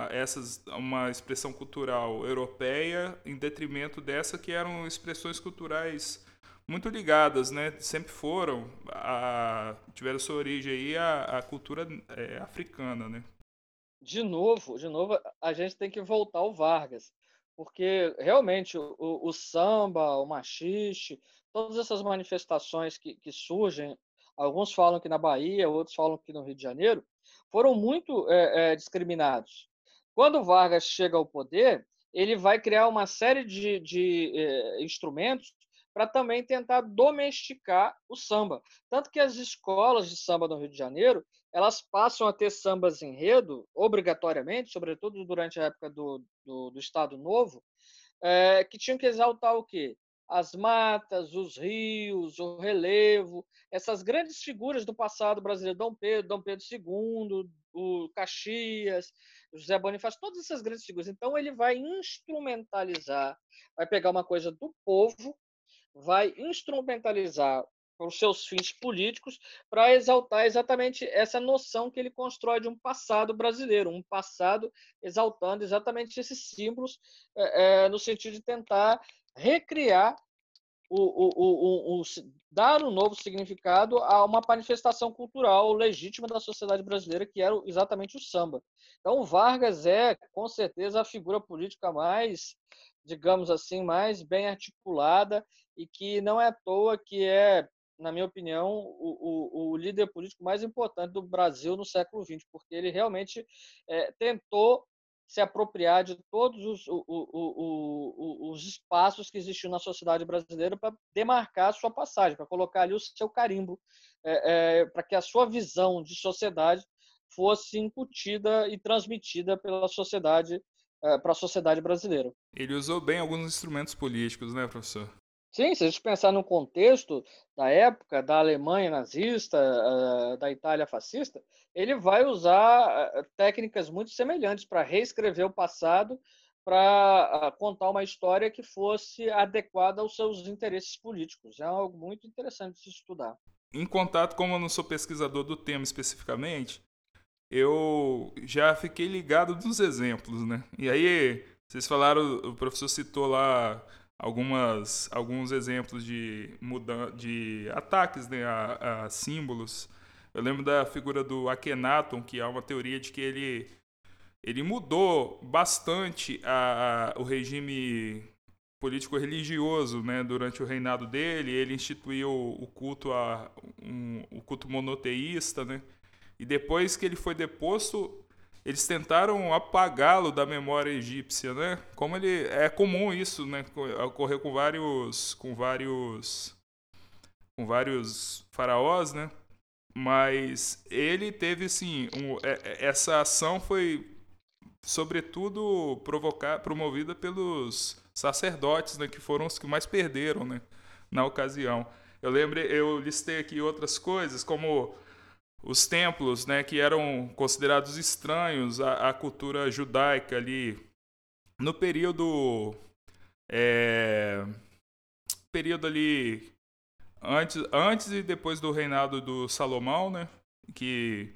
uma expressão cultural europeia em detrimento dessa que eram expressões culturais muito ligadas, né? Sempre foram, tiveram sua origem aí a cultura africana, né? De novo, a gente tem que voltar ao Vargas, porque realmente o samba, o machixe, todas essas manifestações que surgem, alguns falam que na Bahia, outros falam que no Rio de Janeiro, foram muito discriminados. Quando o Vargas chega ao poder, ele vai criar uma série de instrumentos para também tentar domesticar o samba. Tanto que as escolas de samba no Rio de Janeiro, elas passam a ter sambas enredo, obrigatoriamente, sobretudo durante a época do Estado Novo, que tinham que exaltar o quê? As matas, os rios, o relevo, essas grandes figuras do passado brasileiro, Dom Pedro II, o Caxias, José Bonifácio, todas essas grandes figuras. Então ele vai instrumentalizar, vai pegar uma coisa do povo, vai instrumentalizar para os seus fins políticos para exaltar exatamente essa noção que ele constrói de um passado brasileiro, um passado exaltando exatamente esses símbolos, no sentido de tentar recriar dar um novo significado a uma manifestação cultural legítima da sociedade brasileira, que era exatamente o samba. Então, o Vargas é, com certeza, a figura política mais, digamos assim, mais bem articulada e que não é à toa que é, na minha opinião, o líder político mais importante do Brasil no século XX, porque ele realmente tentou se apropriar de todos os espaços que existiam na sociedade brasileira para demarcar a sua passagem, para colocar ali o seu carimbo, para que a sua visão de sociedade fosse incutida e transmitida pela sociedade, para a sociedade brasileira. Ele usou bem alguns instrumentos políticos, né, professor? Sim, se a gente pensar no contexto da época, da Alemanha nazista, da Itália fascista, ele vai usar técnicas muito semelhantes para reescrever o passado, para contar uma história que fosse adequada aos seus interesses políticos. É algo muito interessante de se estudar. Em contato, como eu não sou pesquisador do tema especificamente, eu já fiquei ligado dos exemplos, né? E aí, vocês falaram, o professor citou lá alguns exemplos de ataques, né, a símbolos. Eu lembro da figura do Akhenaton, que há uma teoria de que ele mudou bastante o regime político-religioso, né, durante o reinado dele. Ele instituiu o culto o culto monoteísta, né? E depois que ele foi deposto, eles tentaram apagá-lo da memória egípcia, né? Como é comum isso, né? Ocorreu com vários faraós, né? Mas ele teve, assim, essa ação foi sobretudo promovida pelos sacerdotes, né? Que foram os que mais perderam, né? Na ocasião. Eu listei aqui outras coisas, como os templos, né, que eram considerados estranhos à cultura judaica ali no período ali antes e depois do reinado do Salomão, né, que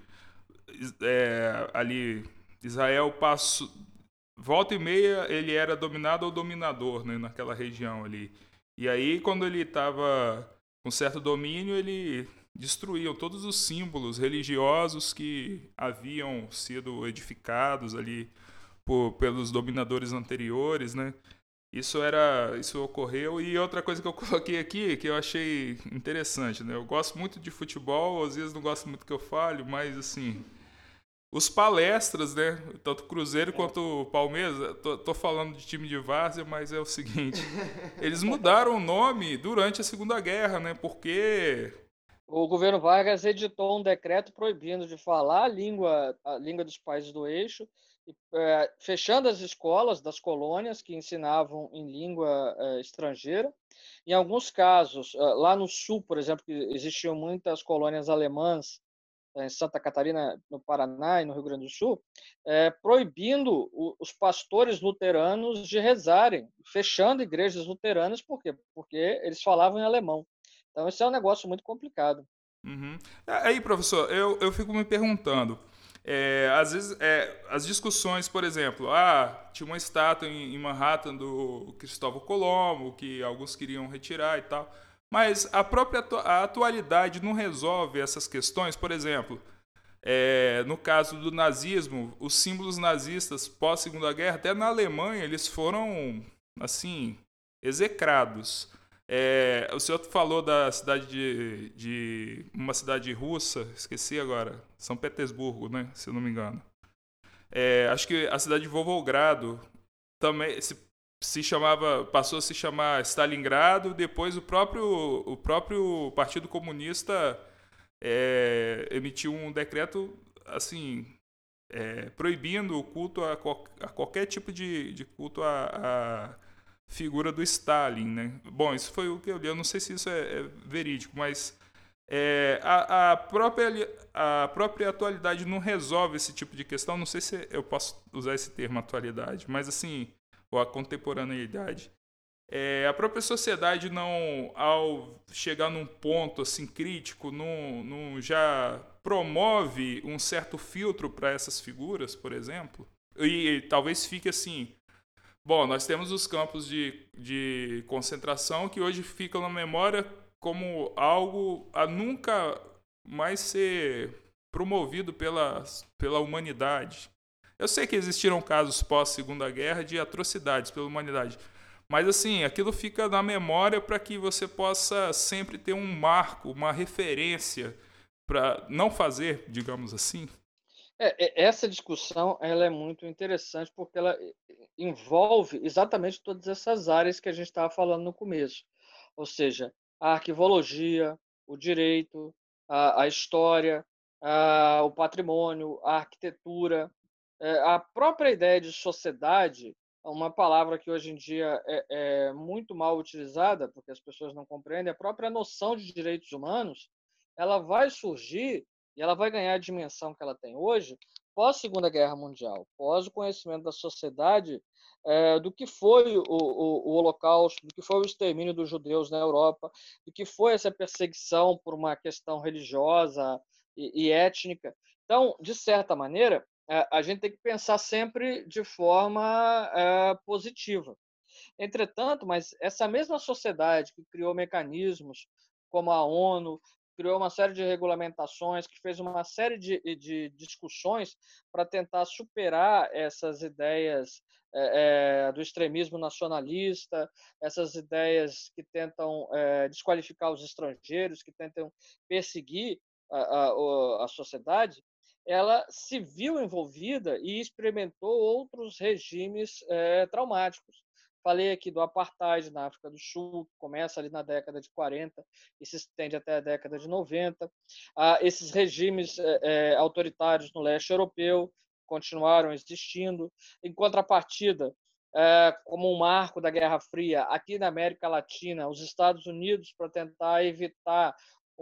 ali Israel passou volta e meia ele era dominado ou dominador, né, naquela região ali. E aí quando ele estava com certo domínio, ele destruíam todos os símbolos religiosos que haviam sido edificados ali pelos dominadores anteriores, né? Isso ocorreu. E outra coisa que eu coloquei aqui, que eu achei interessante, né? Eu gosto muito de futebol, às vezes não gosto muito que eu fale, mas assim, os palestras, né? Tanto Cruzeiro quanto Palmeiras, tô falando de time de várzea, mas é o seguinte, eles mudaram o nome durante a Segunda Guerra, né? Porque o governo Vargas editou um decreto proibindo de falar a língua dos países do eixo, fechando as escolas das colônias que ensinavam em língua estrangeira. Em alguns casos, lá no sul, por exemplo, que existiam muitas colônias alemãs, em Santa Catarina, no Paraná e no Rio Grande do Sul, proibindo os pastores luteranos de rezarem, fechando igrejas luteranas, por quê? Porque eles falavam em alemão. Então, esse é um negócio muito complicado. Uhum. Aí, professor, eu fico me perguntando, às vezes, as discussões, por exemplo, tinha uma estátua em Manhattan do Cristóvão Colombo, que alguns queriam retirar e tal, mas a atualidade não resolve essas questões. Por exemplo, no caso do nazismo, os símbolos nazistas pós-Segunda Guerra, até na Alemanha, eles foram, assim, execrados. O senhor falou da cidade de uma cidade russa, esqueci agora, São Petersburgo, né, se eu não me engano. Acho que a cidade de Volgogrado, também passou a se chamar Stalingrado. Depois o próprio Partido Comunista emitiu um decreto assim, proibindo o culto a qualquer tipo de culto à figura do Stalin, né? Bom, isso foi o que eu li. Eu não sei se isso é verídico, mas a própria atualidade não resolve esse tipo de questão. Não sei se eu posso usar esse termo atualidade, mas assim, ou a contemporaneidade. A própria sociedade não, ao chegar num ponto assim crítico, não já promove um certo filtro para essas figuras, por exemplo. E talvez fique assim. Bom, nós temos os campos de concentração que hoje ficam na memória como algo a nunca mais ser promovido pela humanidade. Eu sei que existiram casos pós-Segunda Guerra de atrocidades pela humanidade, mas assim, aquilo fica na memória para que você possa sempre ter um marco, uma referência para não fazer, digamos assim. Essa discussão ela é muito interessante porque ela envolve exatamente todas essas áreas que a gente estava falando no começo. Ou seja, a arquivologia, o direito, a história, o patrimônio, a arquitetura, a própria ideia de sociedade, uma palavra que hoje em dia é muito mal utilizada, porque as pessoas não compreendem, a própria noção de direitos humanos, ela vai surgir e ela vai ganhar a dimensão que ela tem hoje pós Segunda Guerra Mundial, pós o conhecimento da sociedade do que foi o Holocausto, do que foi o extermínio dos judeus na Europa, do que foi essa perseguição por uma questão religiosa e étnica. Então, de certa maneira, a gente tem que pensar sempre de forma positiva. Entretanto, mas essa mesma sociedade que criou mecanismos como a ONU, criou uma série de regulamentações, que fez uma série de discussões para tentar superar essas ideias do extremismo nacionalista, essas ideias que tentam desqualificar os estrangeiros, que tentam perseguir a sociedade, ela se viu envolvida e experimentou outros regimes traumáticos. Falei aqui do apartheid na África do Sul, que começa ali na década de 40 e se estende até a década de 90. Esses regimes autoritários no leste europeu continuaram existindo. Em contrapartida, como um marco da Guerra Fria, aqui na América Latina, os Estados Unidos, para tentar evitar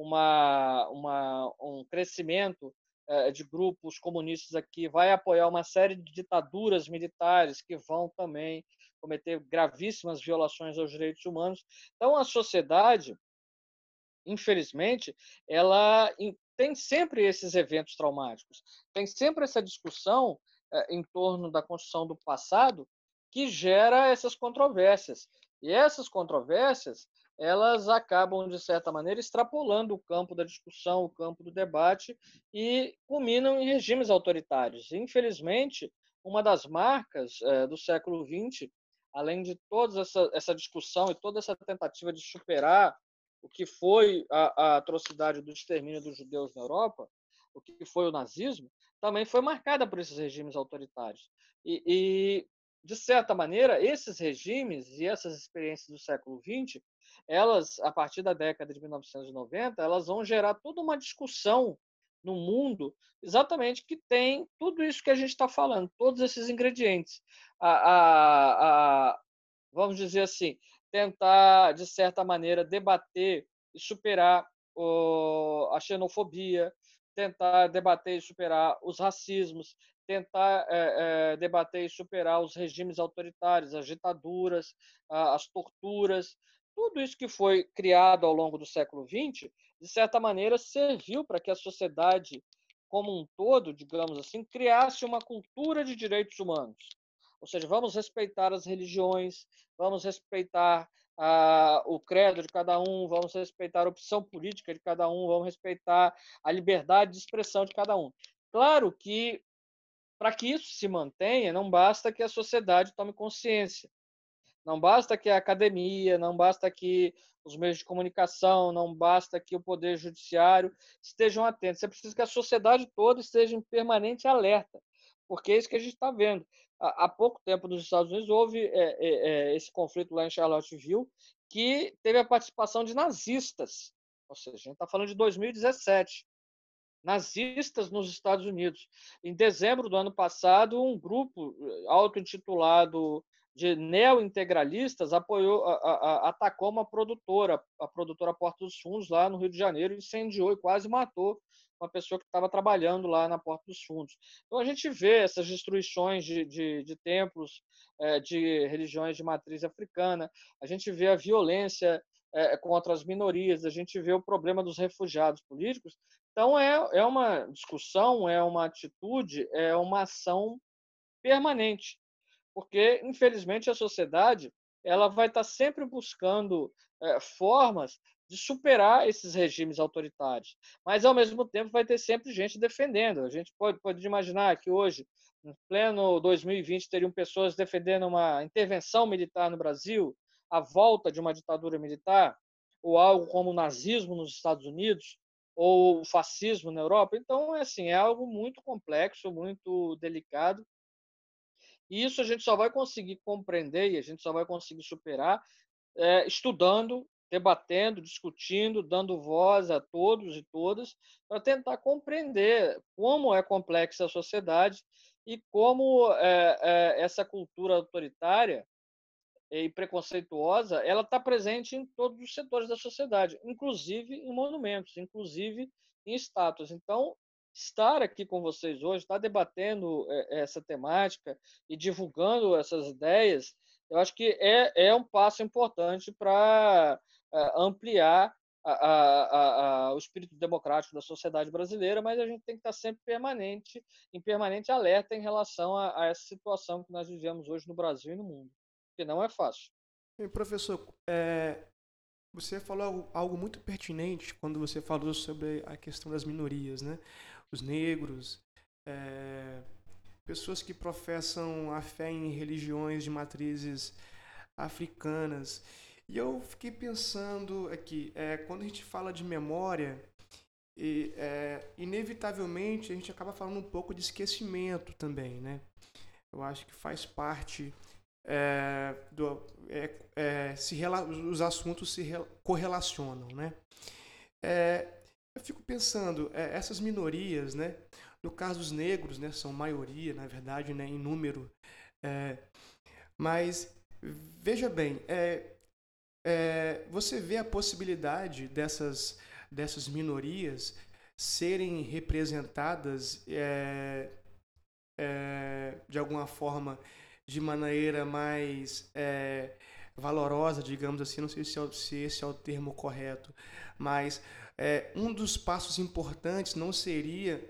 um crescimento de grupos comunistas aqui, vai apoiar uma série de ditaduras militares que vão também cometer gravíssimas violações aos direitos humanos. Então, a sociedade, infelizmente, ela tem sempre esses eventos traumáticos, tem sempre essa discussão em torno da construção do passado que gera essas controvérsias. E essas controvérsias, elas acabam, de certa maneira, extrapolando o campo da discussão, o campo do debate e culminam em regimes autoritários. Infelizmente, uma das marcas do século XX, além de toda essa discussão e toda essa tentativa de superar o que foi a atrocidade do extermínio dos judeus na Europa, o que foi o nazismo, também foi marcada por esses regimes autoritários. De certa maneira, esses regimes e essas experiências do século XX, elas, a partir da década de 1990, elas vão gerar toda uma discussão no mundo exatamente que tem tudo isso que a gente está falando, todos esses ingredientes. Vamos dizer assim, tentar, de certa maneira, debater e superar a xenofobia, tentar debater e superar os racismos, tentar debater e superar os regimes autoritários, as ditaduras, as torturas. Tudo isso que foi criado ao longo do século XX, de certa maneira, serviu para que a sociedade como um todo, digamos assim, criasse uma cultura de direitos humanos. Ou seja, vamos respeitar as religiões, vamos respeitar o credo de cada um, vamos respeitar a opção política de cada um, vamos respeitar a liberdade de expressão de cada um. Claro que, para que isso se mantenha, não basta que a sociedade tome consciência, não basta que a academia, não basta que os meios de comunicação, não basta que o poder judiciário estejam atentos. É preciso que a sociedade toda esteja em permanente alerta, porque é isso que a gente está vendo. há pouco tempo nos Estados Unidos houve esse conflito lá em Charlottesville, que teve a participação de nazistas, ou seja, a gente está falando de 2017, nazistas nos Estados Unidos. Em dezembro do ano passado, um grupo auto-intitulado de neointegralistas atacou uma produtora, a produtora Porta dos Fundos, lá no Rio de Janeiro, incendiou e quase matou uma pessoa que estava trabalhando lá na Porta dos Fundos. Então a gente vê essas destruições de templos, de religiões de matriz africana, a gente vê a violência contra as minorias, a gente vê o problema dos refugiados políticos. Então, é uma discussão, é uma atitude, é uma ação permanente, porque, infelizmente, a sociedade ela vai estar sempre buscando formas de superar esses regimes autoritários, mas, ao mesmo tempo, vai ter sempre gente defendendo. A gente pode imaginar que hoje, em pleno 2020, teriam pessoas defendendo uma intervenção militar no Brasil, a volta de uma ditadura militar, ou algo como o nazismo nos Estados Unidos, ou o fascismo na Europa. Então, é algo muito complexo, muito delicado, e isso a gente só vai conseguir compreender e a gente só vai conseguir superar estudando, debatendo, discutindo, dando voz a todos e todas, para tentar compreender como é complexa a sociedade e como essa cultura autoritária e preconceituosa, ela está presente em todos os setores da sociedade, inclusive em monumentos, inclusive em estátuas. Então, estar aqui com vocês hoje, estar debatendo essa temática e divulgando essas ideias, eu acho que é um passo importante para ampliar o espírito democrático da sociedade brasileira, mas a gente tem que estar sempre em permanente alerta em relação a essa situação que nós vivemos hoje no Brasil e no mundo, que não é fácil. E, professor, você falou algo muito pertinente quando você falou sobre a questão das minorias, né? Os negros, pessoas que professam a fé em religiões de matrizes africanas. E eu fiquei pensando aqui, quando a gente fala de memória, inevitavelmente a gente acaba falando um pouco de esquecimento também, né? Eu acho que faz parte os assuntos se correlacionam, né? Eu fico pensando, essas minorias, né? No caso dos negros, né? São maioria, na verdade, né? Em número. Mas, veja bem, você vê a possibilidade dessas minorias serem representadas de alguma forma de maneira mais valorosa, digamos assim, não sei se esse é o termo correto, mas um dos passos importantes não seria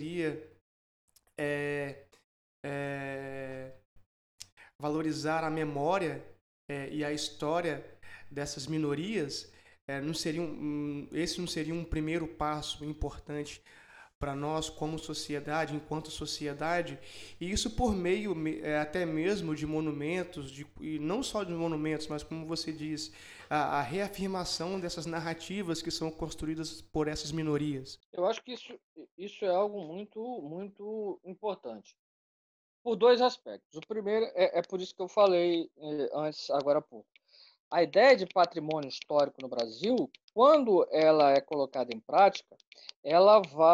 valorizar a memória e a história dessas minorias. Esse não seria um primeiro passo importante para nós como sociedade, enquanto sociedade, e isso por meio até mesmo de monumentos, e não só de monumentos, mas como você diz, a reafirmação dessas narrativas que são construídas por essas minorias. Eu acho que isso é algo muito, muito importante, por dois aspectos. O primeiro é por isso que eu falei antes, agora há pouco. A ideia de patrimônio histórico no Brasil, quando ela é colocada em prática, ela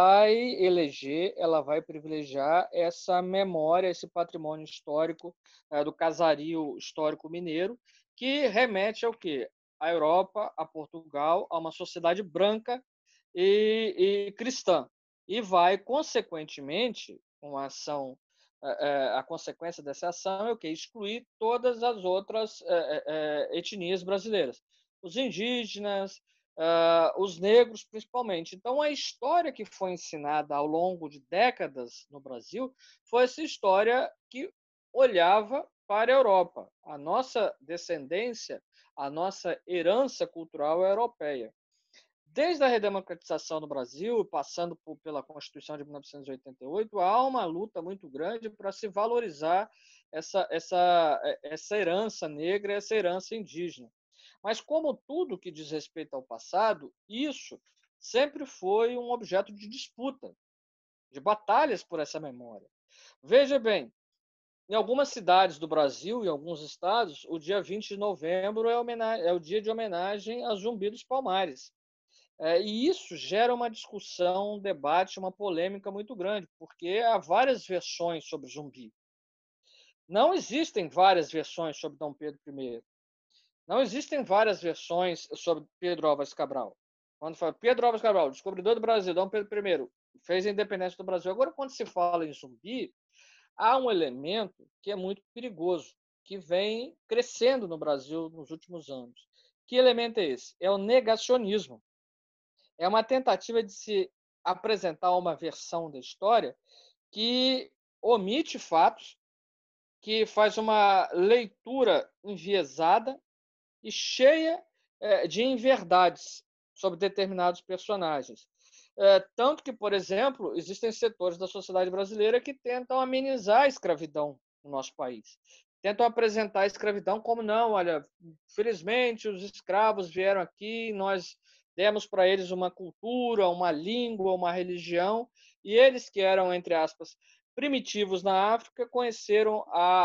vai privilegiar essa memória, esse patrimônio histórico do casario histórico mineiro, que remete ao quê? À Europa, a Portugal, a uma sociedade branca e cristã. E vai, consequentemente, uma ação a consequência dessa ação é o quê? Excluir todas as outras etnias brasileiras. Os indígenas, os negros, principalmente. Então, a história que foi ensinada ao longo de décadas no Brasil foi essa história que olhava para a Europa. A nossa descendência, a nossa herança cultural é europeia. Desde a redemocratização do Brasil, passando pela Constituição de 1988, há uma luta muito grande para se valorizar essa herança negra, essa herança indígena. Mas, como tudo que diz respeito ao passado, isso sempre foi um objeto de disputa, de batalhas por essa memória. Veja bem, Em algumas cidades do Brasil, em alguns estados, o dia 20 de novembro é o dia de homenagem a Zumbi dos Palmares. E isso gera uma discussão, um debate, uma polêmica muito grande, porque há várias versões sobre Zumbi. Não existem várias versões sobre Dom Pedro I. Não existem várias versões sobre Pedro Álvares Cabral. Quando fala Pedro Álvares Cabral, descobridor do Brasil, Dom Pedro I, fez a independência do Brasil. Agora, quando se fala em Zumbi, há um elemento que é muito perigoso, que vem crescendo no Brasil nos últimos anos. Que elemento é esse? É o negacionismo. É uma tentativa de se apresentar uma versão da história que omite fatos, que faz uma leitura enviesada e cheia de inverdades sobre determinados personagens. Tanto que, por exemplo, existem setores da sociedade brasileira que tentam amenizar a escravidão no nosso país. Tentam apresentar a escravidão como não, olha, felizmente os escravos vieram aqui, nós demos para eles uma cultura, uma língua, uma religião, e eles que eram, entre aspas, primitivos na África, conheceram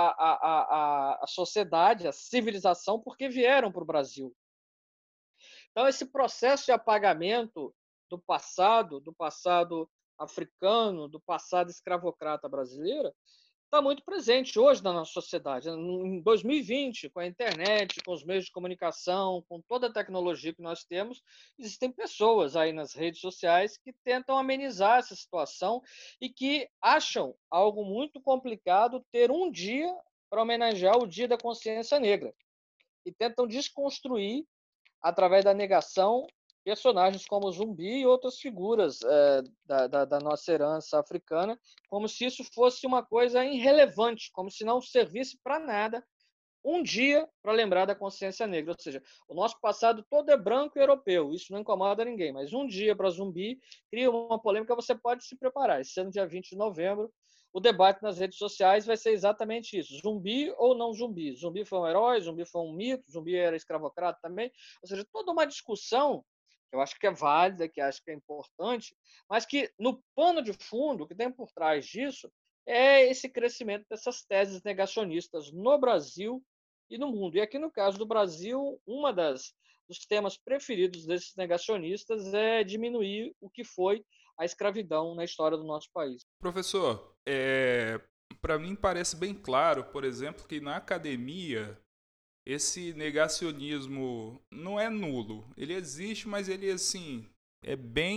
a sociedade, a civilização, porque vieram para o Brasil. Então, esse processo de apagamento do passado africano, do passado escravocrata brasileiro, está muito presente hoje na nossa sociedade. Em 2020, com a internet, com os meios de comunicação, com toda a tecnologia que nós temos, existem pessoas aí nas redes sociais que tentam amenizar essa situação e que acham algo muito complicado ter um dia para homenagear o Dia da Consciência Negra. E tentam desconstruir, através da negação, personagens como Zumbi e outras figuras da nossa herança africana, como se isso fosse uma coisa irrelevante, como se não servisse para nada um dia para lembrar da consciência negra. Ou seja, o nosso passado todo é branco e europeu, isso não incomoda ninguém, mas um dia para Zumbi cria uma polêmica, você pode se preparar. Esse ano, dia 20 de novembro, o debate nas redes sociais vai ser exatamente isso: Zumbi ou não Zumbi? Zumbi foi um herói, Zumbi foi um mito, Zumbi era escravocrata também. Ou seja, toda uma discussão que eu acho que é válida, que acho que é importante, mas que no pano de fundo, o que tem por trás disso, é esse crescimento dessas teses negacionistas no Brasil e no mundo. E aqui no caso do Brasil, dos temas preferidos desses negacionistas é diminuir o que foi a escravidão na história do nosso país. Professor, para mim parece bem claro, por exemplo, que na academia esse negacionismo não é nulo. Ele existe, mas ele assim é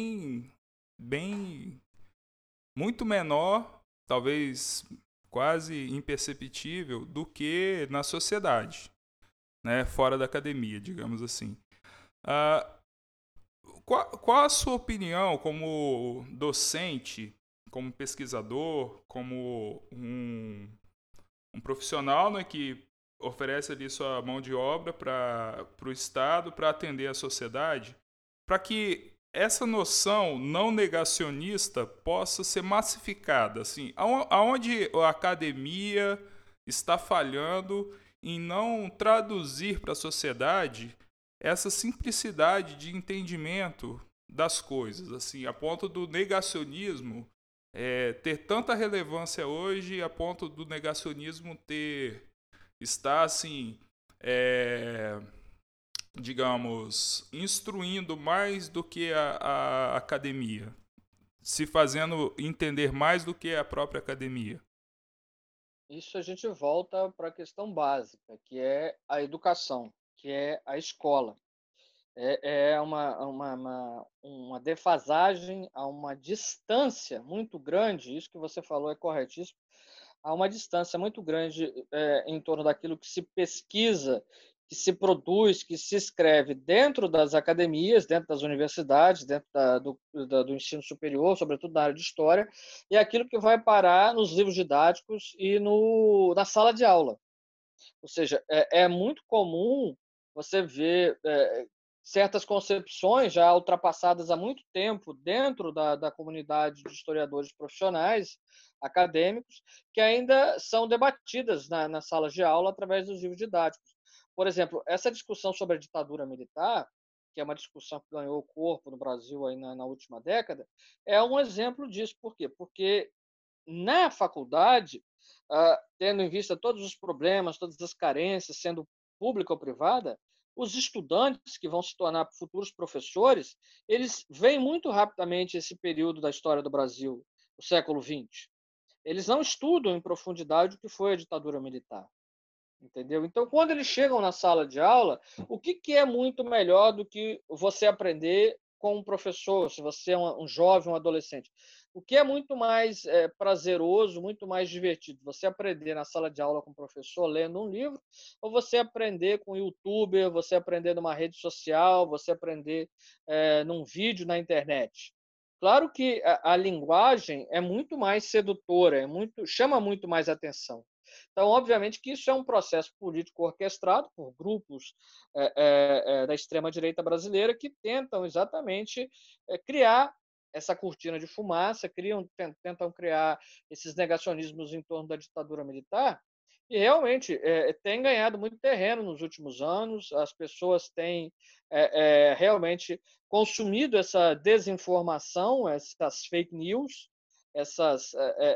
bem muito menor, talvez quase imperceptível do que na sociedade, né, fora da academia, digamos assim. Ah, qual a sua opinião como docente, como pesquisador, como um profissional, né, que oferece ali sua mão de obra para o Estado, para atender a sociedade, para que essa noção não negacionista possa ser massificada? Assim, aonde a academia está falhando em não traduzir para a sociedade essa simplicidade de entendimento das coisas, assim, a ponto do negacionismo ter tanta relevância hoje, a ponto do negacionismo estar assim, digamos, instruindo mais do que a academia, se fazendo entender mais do que a própria academia. Isso a gente volta para a questão básica, que é a educação, que é a escola. É uma defasagem, a uma distância muito grande, isso que você falou é corretíssimo, há uma distância muito grande em torno daquilo que se pesquisa, que se produz, que se escreve dentro das academias, dentro das universidades, dentro do ensino superior, sobretudo na área de história, e aquilo que vai parar nos livros didáticos e na sala de aula. Ou seja, é muito comum você ver certas concepções já ultrapassadas há muito tempo dentro da comunidade de historiadores profissionais, acadêmicos, que ainda são debatidas nas salas de aula através dos livros didáticos. Por exemplo, essa discussão sobre a ditadura militar, que é uma discussão que ganhou corpo no Brasil aí na última década, é um exemplo disso. Por quê? Porque na faculdade, tendo em vista todos os problemas, todas as carências, sendo pública ou privada, os estudantes que vão se tornar futuros professores, eles veem muito rapidamente esse período da história do Brasil, o século XX. Eles não estudam em profundidade o que foi a ditadura militar. Entendeu? Então, quando eles chegam na sala de aula, o que é muito melhor do que você aprender com um professor, se você é um jovem, um adolescente? O que é muito mais prazeroso, muito mais divertido? Você aprender na sala de aula com o professor, lendo um livro, ou você aprender com o youtuber, você aprender numa rede social, você aprender num vídeo na internet? Claro que a linguagem é muito mais sedutora, chama muito mais atenção. Então, obviamente que isso é um processo político orquestrado por grupos da extrema-direita brasileira que tentam exatamente criar essa cortina de fumaça, tentam criar esses negacionismos em torno da ditadura militar, e realmente tem ganhado muito terreno nos últimos anos, as pessoas têm realmente consumido essa desinformação, essas fake news, essas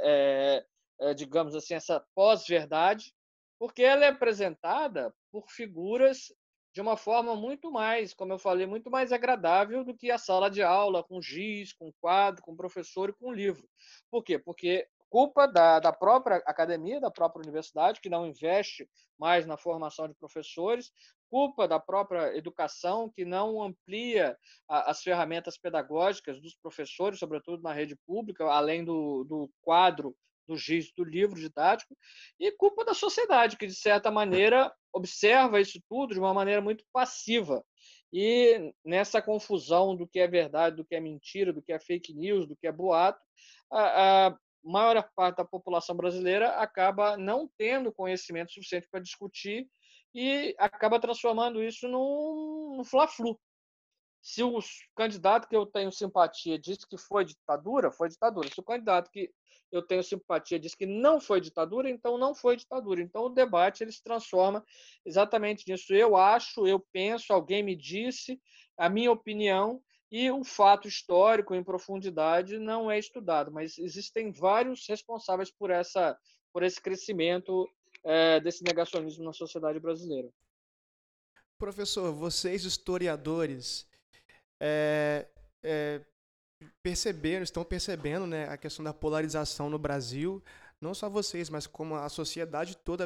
digamos assim, essa pós-verdade, porque ela é apresentada por figuras de uma forma muito mais, como eu falei, muito mais agradável do que a sala de aula, com giz, com quadro, com professor e com livro. Por quê? Porque culpa da própria academia, da própria universidade, que não investe mais na formação de professores, culpa da própria educação, que não amplia as ferramentas pedagógicas dos professores, sobretudo na rede pública, além do quadro do giz do livro didático, e culpa da sociedade, que, de certa maneira, observa isso tudo de uma maneira muito passiva. E nessa confusão do que é verdade, do que é mentira, do que é fake news, do que é boato, a maior parte da população brasileira acaba não tendo conhecimento suficiente para discutir e acaba transformando isso num fla-flu. Se o candidato que eu tenho simpatia diz que foi ditadura, foi ditadura. Se o candidato que eu tenho simpatia diz que não foi ditadura, então não foi ditadura. Então o debate ele se transforma exatamente nisso. Eu acho, eu penso, alguém me disse, a minha opinião, e o fato histórico em profundidade não é estudado, mas existem vários responsáveis por esse crescimento desse negacionismo na sociedade brasileira. Professor, vocês historiadores é, é, estão percebendo, né, a questão da polarização no Brasil, não só vocês, mas como a sociedade toda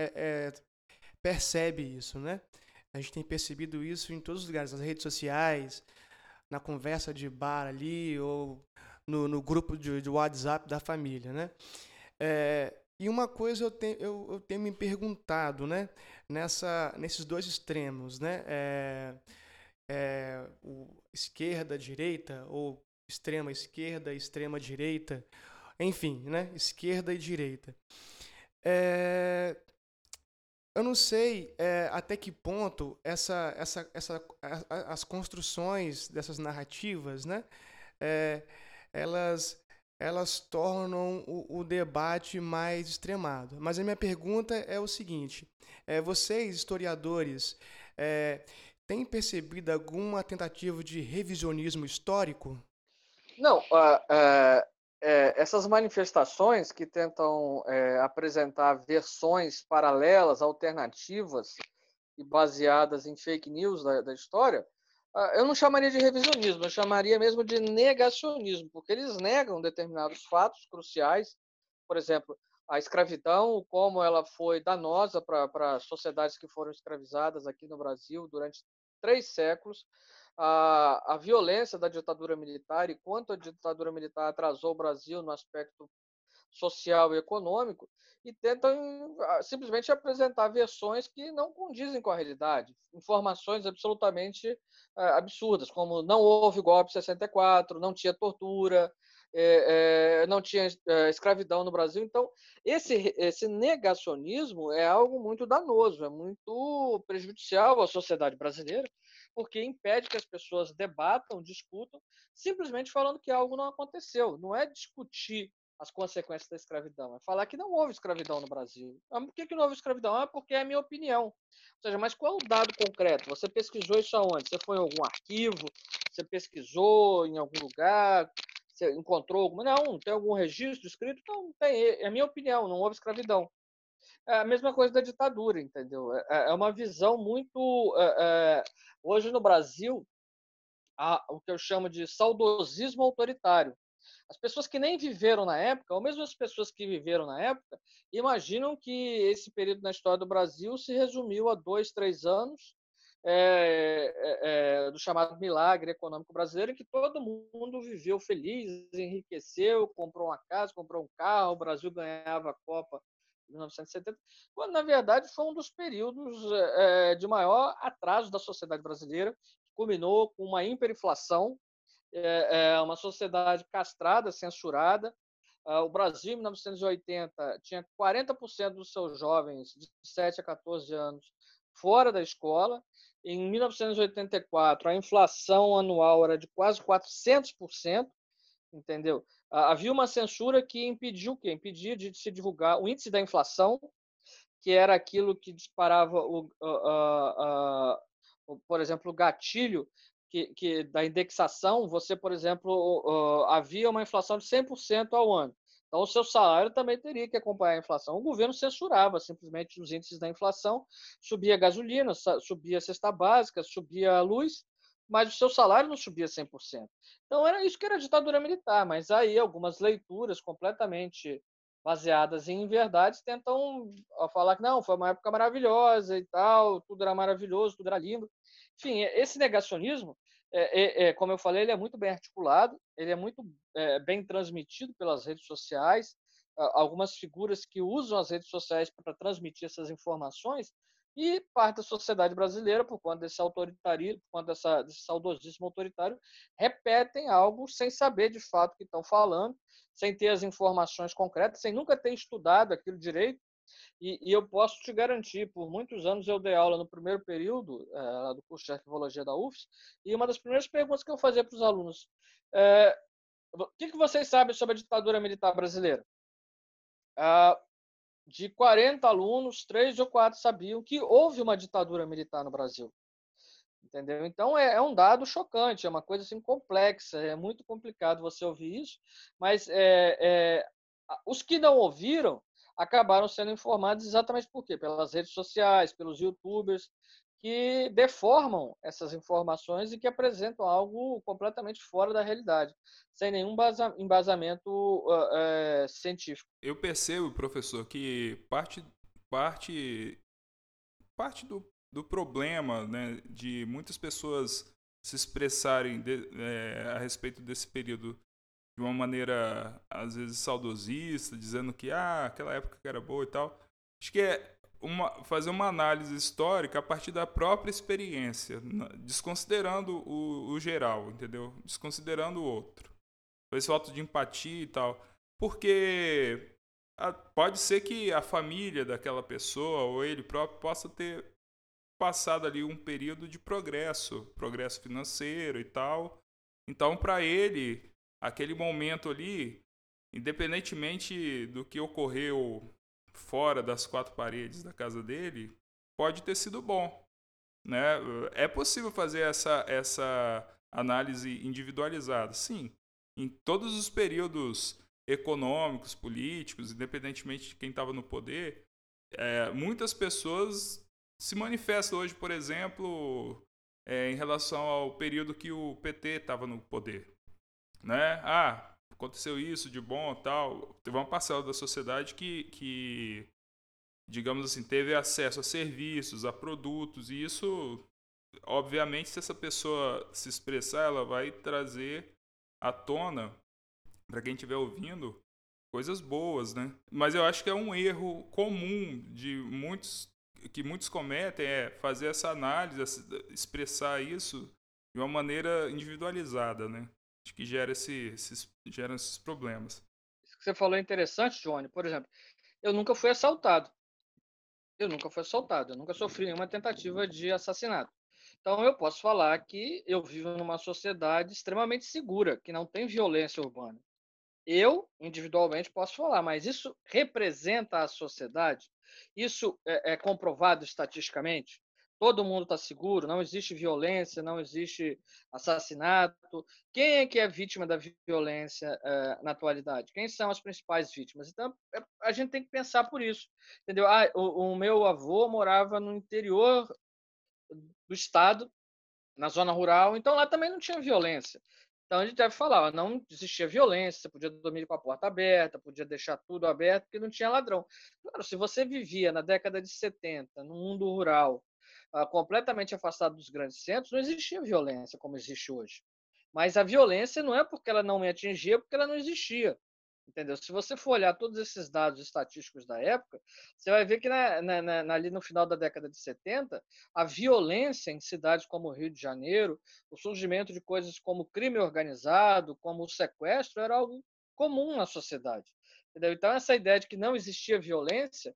percebe isso, né? A gente tem percebido isso em todos os lugares, nas redes sociais, na conversa de bar ali, ou no grupo de WhatsApp da família, né? E uma coisa eu tenho me perguntado, né? Nesses dois extremos, né? Esquerda, direita, ou extrema esquerda, extrema direita, enfim, né? Esquerda e direita. Eu não sei até que ponto as construções dessas narrativas, né? Elas tornam o debate mais extremado. Mas a minha pergunta é o seguinte: vocês, historiadores, têm percebido alguma tentativa de revisionismo histórico? Não, essas manifestações que tentam apresentar versões paralelas, alternativas e baseadas em fake news da história, eu não chamaria de revisionismo, eu chamaria mesmo de negacionismo, porque eles negam determinados fatos cruciais, por exemplo, a escravidão, como ela foi danosa para sociedades que foram escravizadas aqui no Brasil durante 3 séculos, a violência da ditadura militar e quanto a ditadura militar atrasou o Brasil no aspecto social e econômico, e tentam simplesmente apresentar versões que não condizem com a realidade, informações absolutamente absurdas, como não houve golpe em 64, não tinha tortura, não tinha escravidão no Brasil. Então, esse negacionismo é algo muito danoso, é muito prejudicial à sociedade brasileira, porque impede que as pessoas debatam, discutam, simplesmente falando que algo não aconteceu. Não é discutir as consequências da escravidão, é falar que não houve escravidão no Brasil. Por que não houve escravidão? Porque é a minha opinião. Ou seja, mas qual é o dado concreto? Você pesquisou isso aonde? Você foi em algum arquivo? Você pesquisou em algum lugar? Você encontrou alguma? Não tem algum registro escrito? Não tem. É a minha opinião, não houve escravidão. É a mesma coisa da ditadura, entendeu? É uma visão muito. Hoje no Brasil, há o que eu chamo de saudosismo autoritário. As pessoas que nem viveram na época, ou mesmo as pessoas que viveram na época, imaginam que esse período na história do Brasil se resumiu a 2, 3 anos do chamado milagre econômico brasileiro, em que todo mundo viveu feliz, enriqueceu, comprou uma casa, comprou um carro, o Brasil ganhava a Copa em 1970, quando, na verdade, foi um dos períodos de maior atraso da sociedade brasileira, que culminou com uma hiperinflação, uma sociedade castrada, censurada. O Brasil, em 1980, tinha 40% dos seus jovens de 7 a 14 anos fora da escola. Em 1984, a inflação anual era de quase 400%, entendeu? Havia uma censura que impediu o quê? Impedia de se divulgar o índice da inflação, que era aquilo que disparava, por exemplo, o gatilho da indexação. Você, por exemplo, havia uma inflação de 100% ao ano. Então, o seu salário também teria que acompanhar a inflação. O governo censurava simplesmente os índices da inflação, subia a gasolina, subia a cesta básica, subia a luz, mas o seu salário não subia 100%. Então, era isso que era a ditadura militar, mas aí algumas leituras completamente baseadas em verdades tentam falar que não, foi uma época maravilhosa e tal, tudo era maravilhoso, tudo era lindo. Enfim, esse negacionismo, como eu falei, ele é muito bem articulado, ele é muito bem transmitido pelas redes sociais, algumas figuras que usam as redes sociais para transmitir essas informações, e parte da sociedade brasileira, por conta desse autoritarismo, por conta desse saudosismo autoritário, repetem algo sem saber de fato o que estão falando, sem ter as informações concretas, sem nunca ter estudado aquilo direito. E eu posso te garantir, por muitos anos eu dei aula no primeiro período do curso de arquivologia da UFS, e uma das primeiras perguntas que eu fazia para os alunos: o que vocês sabem sobre a ditadura militar brasileira? De 40 alunos, 3 ou 4 sabiam que houve uma ditadura militar no Brasil. Entendeu? Então é um dado chocante, é uma coisa assim complexa, é muito complicado você ouvir isso, mas os que não ouviram acabaram sendo informados exatamente por quê? Pelas redes sociais, pelos YouTubers, que deformam essas informações e que apresentam algo completamente fora da realidade, sem nenhum embasamento científico. Eu percebo, professor, que parte do problema, né, de muitas pessoas se expressarem a respeito desse período de uma maneira, às vezes, saudosista, dizendo que aquela época que era boa e tal. Acho que é fazer uma análise histórica a partir da própria experiência, desconsiderando o geral, entendeu? Desconsiderando o outro. Esse falta de empatia e tal. Porque pode ser que a família daquela pessoa ou ele próprio possa ter passado ali um período de progresso financeiro e tal. Então, para ele, aquele momento ali, independentemente do que ocorreu fora das 4 paredes da casa dele, pode ter sido bom, né? É possível fazer essa análise individualizada, sim. Em todos os períodos econômicos, políticos, independentemente de quem estava no poder, muitas pessoas se manifestam hoje, por exemplo, em relação ao período que o PT estava no poder, né? Aconteceu isso de bom, tal. Teve uma parcela da sociedade que, digamos assim, teve acesso a serviços, a produtos, e isso, obviamente, se essa pessoa se expressar, ela vai trazer à tona, para quem estiver ouvindo, coisas boas, né? Mas eu acho que é um erro comum que muitos cometem, fazer essa análise, expressar isso de uma maneira individualizada, né? Acho que geram esses problemas. Isso que você falou é interessante, Johnny. Por exemplo, eu nunca fui assaltado. Eu nunca sofri nenhuma tentativa de assassinato. Então, eu posso falar que eu vivo numa sociedade extremamente segura, que não tem violência urbana. Eu, individualmente, posso falar, mas isso representa a sociedade? Isso é comprovado estatisticamente? todo mundo está seguro, não existe violência, não existe assassinato. Quem é que é vítima da violência na atualidade? Quem são as principais vítimas? Então, a gente tem que pensar por isso, entendeu? O meu avô morava no interior do estado, na zona rural, então lá também não tinha violência. Então a gente deve falar, não existia violência, você podia dormir com a porta aberta, podia deixar tudo aberto, porque não tinha ladrão. Claro, se você vivia na década de 70, no mundo rural, completamente afastado dos grandes centros, não existia violência como existe hoje. Mas a violência não é porque ela não me atingia, porque ela não existia. Entendeu? Se você for olhar todos esses dados estatísticos da época, você vai ver que ali no final da década de 70, a violência em cidades como o Rio de Janeiro, o surgimento de coisas como crime organizado, como o sequestro, era algo comum na sociedade. Entendeu? Então, essa ideia de que não existia violência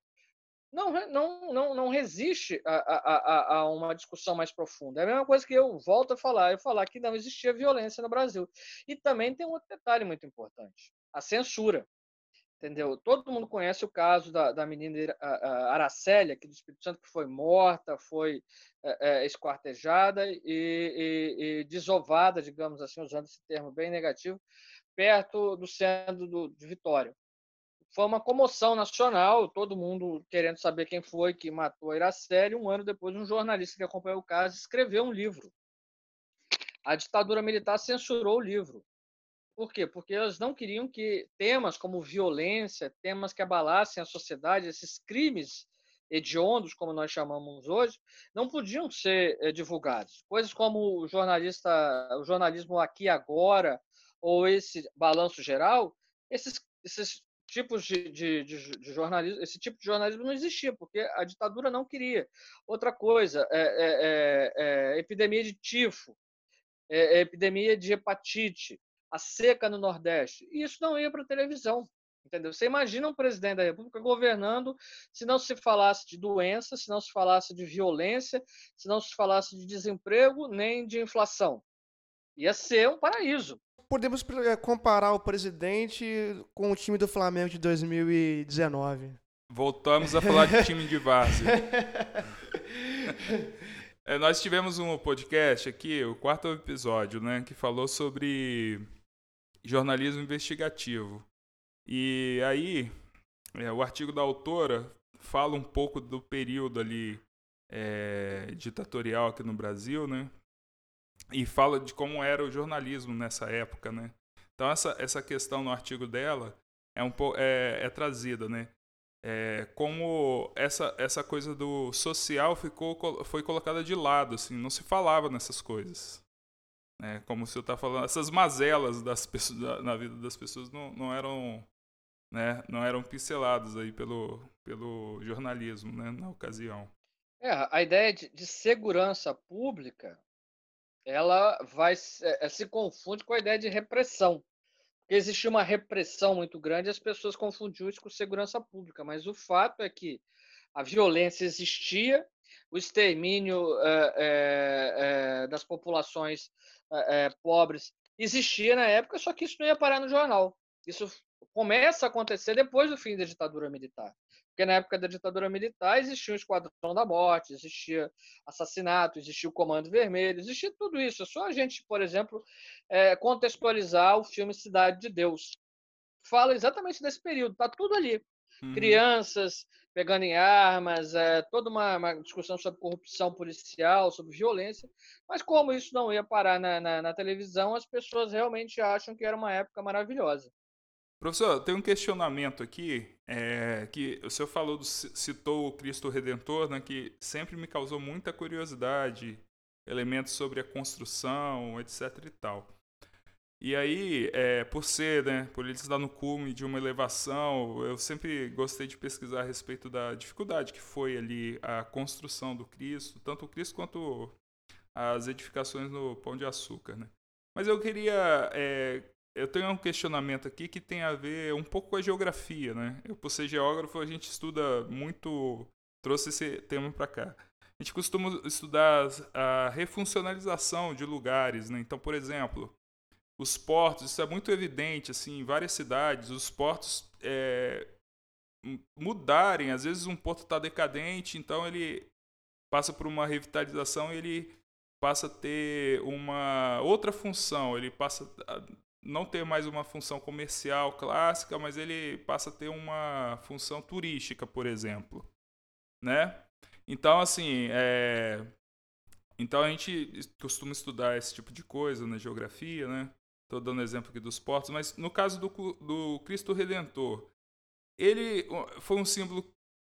não resiste a uma discussão mais profunda. É a mesma coisa que eu volto a falar, eu falar que não existia violência no Brasil. E também tem um outro detalhe muito importante, a censura. Entendeu? Todo mundo conhece o caso da menina Aracélia, aqui do Espírito Santo, que foi morta, foi esquartejada e desovada, digamos assim, usando esse termo bem negativo, perto do centro de Vitória. Foi uma comoção nacional, todo mundo querendo saber quem foi que matou a Iracélia. Um ano depois, um jornalista que acompanhou o caso escreveu um livro. A ditadura militar censurou o livro. Por quê? Porque elas não queriam que temas como violência, temas que abalassem a sociedade, esses crimes hediondos, como nós chamamos hoje, não podiam ser divulgados. Coisas como o jornalismo aqui e agora, ou esse balanço geral, esses tipos de jornalismo, esse tipo de jornalismo não existia, porque a ditadura não queria. Outra coisa, epidemia de tifo, epidemia de hepatite, a seca no Nordeste. E isso não ia para a televisão. Entendeu? Você imagina um presidente da República governando se não se falasse de doença, se não se falasse de violência, se não se falasse de desemprego, nem de inflação. Ia ser um paraíso. Podemos comparar o presidente com o time do Flamengo de 2019. Voltamos a falar de time de várzea. Nós tivemos um podcast aqui, o 4º episódio, né, que falou sobre jornalismo investigativo. E aí, o artigo da autora fala um pouco do período ali ditatorial aqui no Brasil, né? E fala de como era o jornalismo nessa época, né? Então essa questão no artigo dela é trazida, né? Como essa coisa do social foi colocada de lado, assim, não se falava nessas coisas. Como você está falando, essas mazelas das pessoas, na vida das pessoas não eram, né, não eram pinceladas aí pelo jornalismo, né, na ocasião. A ideia de segurança pública, ela se confunde com a ideia de repressão. Porque existia uma repressão muito grande e as pessoas confundiam isso com segurança pública. Mas o fato é que a violência existia, o extermínio das populações pobres existia na época, só que isso não ia parar no jornal. Isso começa a acontecer depois do fim da ditadura militar. Porque na época da ditadura militar existia o Esquadrão da Morte, existia assassinato, existia o Comando Vermelho, existia tudo isso. É só a gente, por exemplo, contextualizar o filme Cidade de Deus. Fala exatamente desse período, está tudo ali. Crianças pegando em armas, toda uma discussão sobre corrupção policial, sobre violência, mas como isso não ia parar na televisão, as pessoas realmente acham que era uma época maravilhosa. Professor, tem um questionamento aqui, que o senhor citou o Cristo Redentor, né, que sempre me causou muita curiosidade, elementos sobre a construção, etc. e tal. E aí, por ele estar no cume de uma elevação, eu sempre gostei de pesquisar a respeito da dificuldade que foi ali a construção do Cristo, tanto o Cristo quanto as edificações no Pão de Açúcar, né? Mas eu tenho um questionamento aqui que tem a ver um pouco com a geografia, né? Eu, por ser geógrafo, a gente estuda muito, trouxe esse tema para cá. A gente costuma estudar a refuncionalização de lugares, né? Então, por exemplo, os portos, isso é muito evidente, assim, em várias cidades, os portos mudarem. Às vezes um porto está decadente, então ele passa por uma revitalização e ele passa a ter uma outra função, ele passa a não ter mais uma função comercial clássica, mas ele passa a ter uma função turística, por exemplo, né? Então, assim, então a gente costuma estudar esse tipo de coisa na geografia, né? Estou dando exemplo aqui dos portos, mas no caso do Cristo Redentor, ele foi um símbolo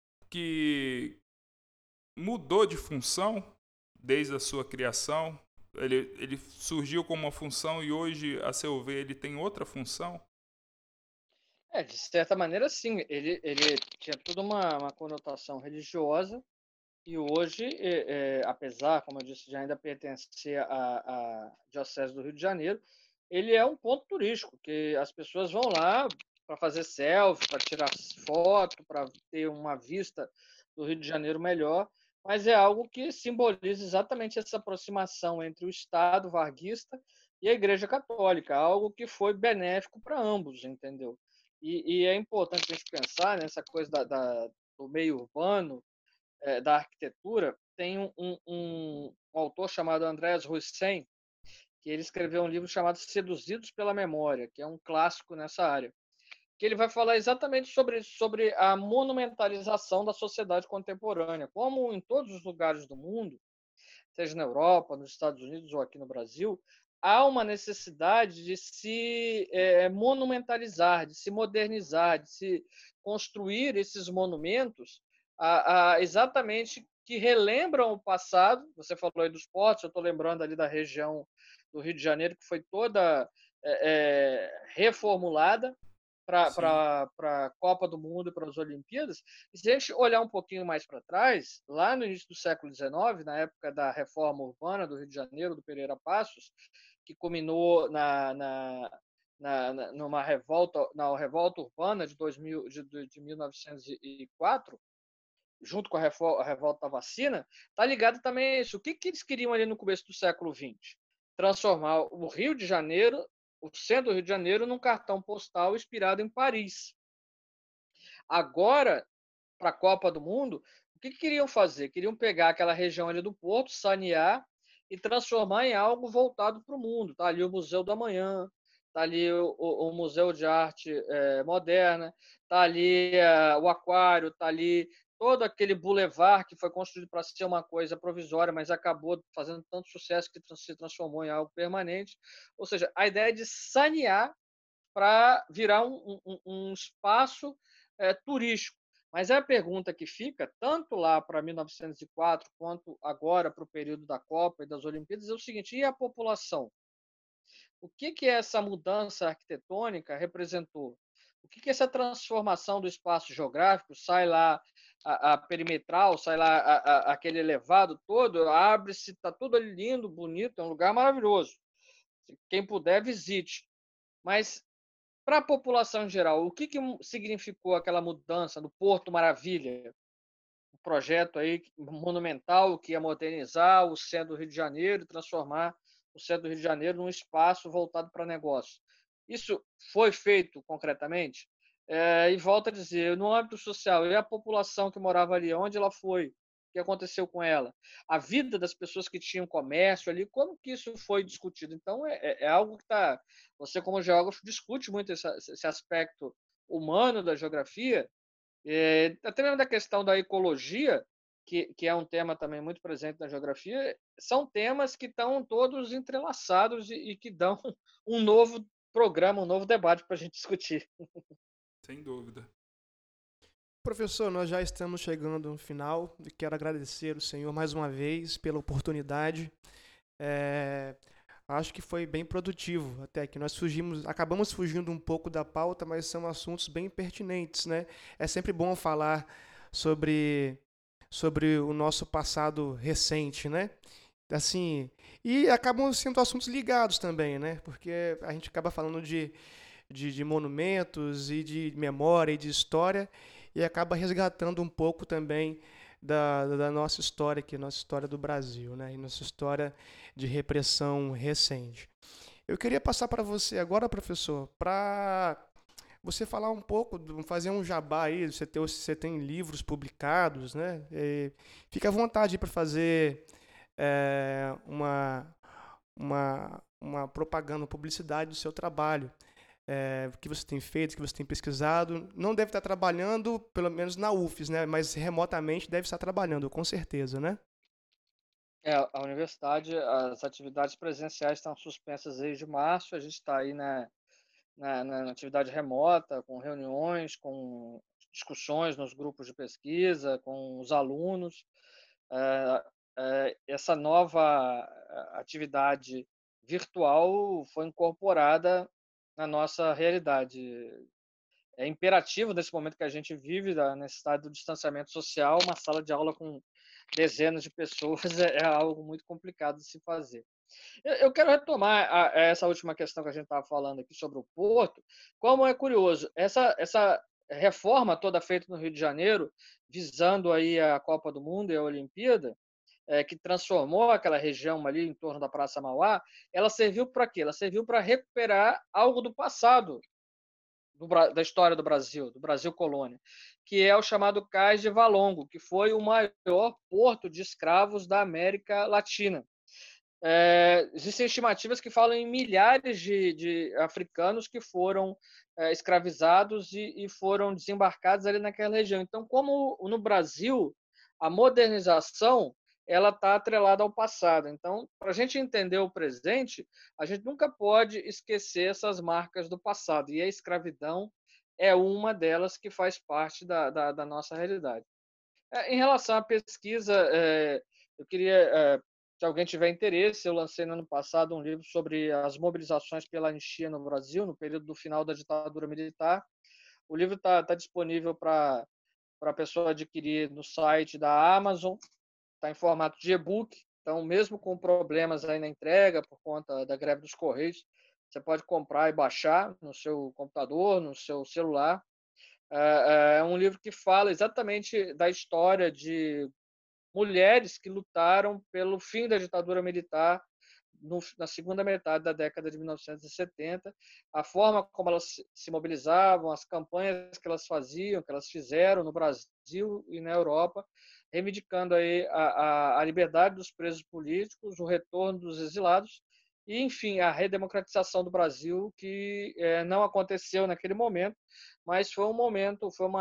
que mudou de função desde a sua criação. Ele surgiu como uma função e hoje, a seu ver, ele tem outra função? De certa maneira, sim. Ele tinha toda uma conotação religiosa e hoje, apesar, como eu disse, de ainda pertencer à Diocese do Rio de Janeiro, ele é um ponto turístico, que as pessoas vão lá para fazer selfie, para tirar foto, para ter uma vista do Rio de Janeiro melhor, mas é algo que simboliza exatamente essa aproximação entre o Estado varguista e a Igreja Católica, algo que foi benéfico para ambos, entendeu? E é importante a gente pensar nessa coisa do meio urbano, da arquitetura. Tem um autor chamado Andreas Huysén, que ele escreveu um livro chamado Seduzidos pela Memória, que é um clássico nessa área, que ele vai falar exatamente sobre a monumentalização da sociedade contemporânea, como em todos os lugares do mundo, seja na Europa, nos Estados Unidos ou aqui no Brasil, há uma necessidade de se monumentalizar, de se modernizar, de se construir esses monumentos exatamente que relembram o passado. Você falou aí dos portos, eu estou lembrando ali da região do Rio de Janeiro, que foi toda reformulada para a Copa do Mundo e para as Olimpíadas. E se a gente olhar um pouquinho mais para trás, lá no início do século XIX, na época da reforma urbana do Rio de Janeiro, do Pereira Passos, que culminou numa revolta, na revolta urbana de 1904, junto com a revolta da vacina, está ligado também a isso. O que eles queriam ali no começo do século XX? Transformar o Rio de Janeiro, o centro do Rio de Janeiro, num cartão postal inspirado em Paris. Agora, para a Copa do Mundo, o que queriam fazer? Queriam pegar aquela região ali do Porto, sanear e transformar em algo voltado para o mundo. Está ali o Museu do Amanhã, está ali o Museu de Arte Moderna, está ali o Aquário, está ali todo aquele boulevard que foi construído para ser uma coisa provisória, mas acabou fazendo tanto sucesso que se transformou em algo permanente. Ou seja, a ideia de sanear para virar um espaço turístico. Mas a pergunta que fica, tanto lá para 1904, quanto agora para o período da Copa e das Olimpíadas, é o seguinte: e a população? O que essa mudança arquitetônica representou? O que essa transformação do espaço geográfico, sai lá a perimetral, sai lá aquele elevado todo, abre-se, está tudo ali lindo, bonito, é um lugar maravilhoso. Quem puder, visite. Mas, para a população em geral, o que significou aquela mudança do Porto Maravilha? Um projeto aí monumental que ia modernizar o centro do Rio de Janeiro, transformar o centro do Rio de Janeiro num espaço voltado para negócio. Isso foi feito concretamente? E volto a dizer, no âmbito social, e a população que morava ali, onde ela foi? O que aconteceu com ela? A vida das pessoas que tinham comércio ali, como que isso foi discutido? Então, é algo que está... Você, como geógrafo, discute muito esse aspecto humano da geografia, até mesmo da questão da ecologia, que é um tema também muito presente na geografia. São temas que estão todos entrelaçados e que dão um novo programa, um novo debate para a gente discutir. Sem dúvida. Professor, nós já estamos chegando no final e quero agradecer o senhor mais uma vez pela oportunidade. Acho que foi bem produtivo até que nós acabamos fugindo um pouco da pauta, mas são assuntos bem pertinentes, né? É sempre bom falar sobre o nosso passado recente, né? Assim, e acabam sendo assuntos ligados também, né? Porque a gente acaba falando de monumentos e de memória e de história e acaba resgatando um pouco também da nossa história, que é a nossa história do Brasil, né? E nossa história de repressão recente. Eu queria passar para você agora, professor, para você falar um pouco, fazer um jabá aí, você tem livros publicados, né? Fica à vontade para fazer uma propaganda, uma publicidade do seu trabalho. O que você tem feito, o que você tem pesquisado. Não deve estar trabalhando, pelo menos na UFES, né? Mas remotamente deve estar trabalhando, com certeza, né? A universidade, as atividades presenciais estão suspensas desde março, a gente está aí na atividade remota, com reuniões, com discussões nos grupos de pesquisa, com os alunos. Essa nova atividade virtual foi incorporada na nossa realidade. É imperativo, nesse momento que a gente vive, da necessidade do distanciamento social, uma sala de aula com dezenas de pessoas é algo muito complicado de se fazer. Eu quero retomar essa última questão que a gente estava falando aqui sobre o Porto. Como é curioso, essa reforma toda feita no Rio de Janeiro, visando aí a Copa do Mundo e a Olimpíada, que transformou aquela região ali em torno da Praça Mauá, ela serviu para quê? Ela serviu para recuperar algo do passado da história do Brasil colônia, que é o chamado Cais de Valongo, que foi o maior porto de escravos da América Latina. Existem estimativas que falam em milhares de africanos que foram escravizados e foram desembarcados ali naquela região. Então, como no Brasil, a modernização ela está atrelada ao passado. Então, para a gente entender o presente, a gente nunca pode esquecer essas marcas do passado. E a escravidão é uma delas que faz parte da nossa realidade. Em relação à pesquisa, eu queria, se alguém tiver interesse, eu lancei no ano passado um livro sobre as mobilizações pela anistia no Brasil, no período do final da ditadura militar. O livro está disponível para a pessoa adquirir no site da Amazon, está em formato de e-book, então mesmo com problemas aí na entrega por conta da greve dos Correios, você pode comprar e baixar no seu computador, no seu celular. É um livro que fala exatamente da história de mulheres que lutaram pelo fim da ditadura militar na segunda metade da década de 1970, a forma como elas se mobilizavam, as campanhas que elas faziam, que elas fizeram no Brasil e na Europa, reivindicando aí a liberdade dos presos políticos, o retorno dos exilados e, enfim, a redemocratização do Brasil, que não aconteceu naquele momento, mas foi um momento, foi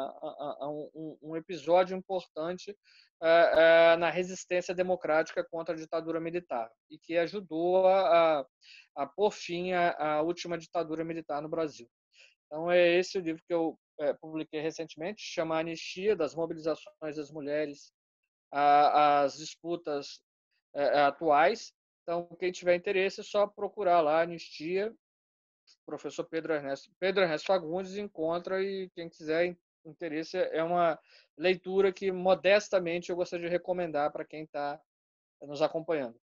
um episódio importante na resistência democrática contra a ditadura militar e que ajudou a pôr fim à última ditadura militar no Brasil. Então, é esse o livro que eu publiquei recentemente, chama Anistia, das mobilizações das mulheres às disputas atuais. Então, quem tiver interesse, é só procurar lá Anistia, professor Pedro Ernesto Fagundes, encontra, e quem quiser interesse, é uma leitura que modestamente eu gostaria de recomendar para quem está nos acompanhando.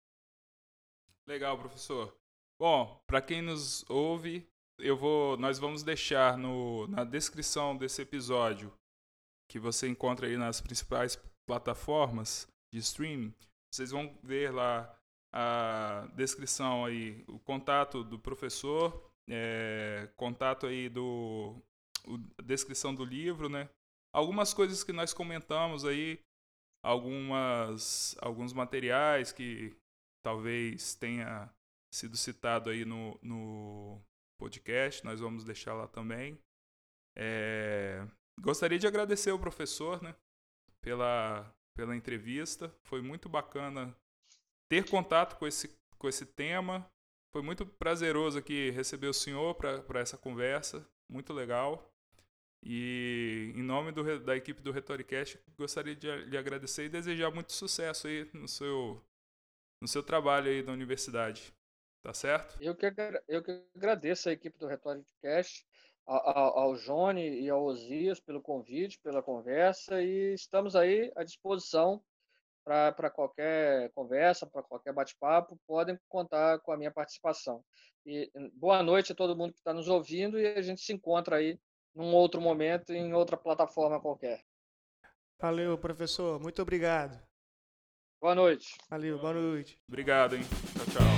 Legal, professor. Bom, para quem nos ouve, nós vamos deixar na descrição desse episódio, que você encontra aí nas principais plataformas de streaming, vocês vão ver lá a descrição aí, o contato do professor, contato aí a descrição do livro, né? Algumas coisas que nós comentamos aí, alguns materiais que talvez tenha sido citado aí no podcast, nós vamos deixar lá também. Gostaria de agradecer ao professor, né, pela entrevista. Foi muito bacana ter contato com esse tema. Foi muito prazeroso aqui receber o senhor para essa conversa. Muito legal. E em nome da equipe do Retoricast, gostaria de lhe agradecer e desejar muito sucesso aí no seu trabalho aí da universidade. Tá certo? Eu que agradeço a equipe do Retoricast, ao Johnny e ao Osias pelo convite, pela conversa, e estamos aí à disposição para qualquer conversa, para qualquer bate-papo. Podem contar com a minha participação. E boa noite a todo mundo que está nos ouvindo, e a gente se encontra aí num outro momento, em outra plataforma qualquer. Valeu, professor. Muito obrigado. Boa noite. Valeu, boa noite. Obrigado, hein? Tchau, tchau.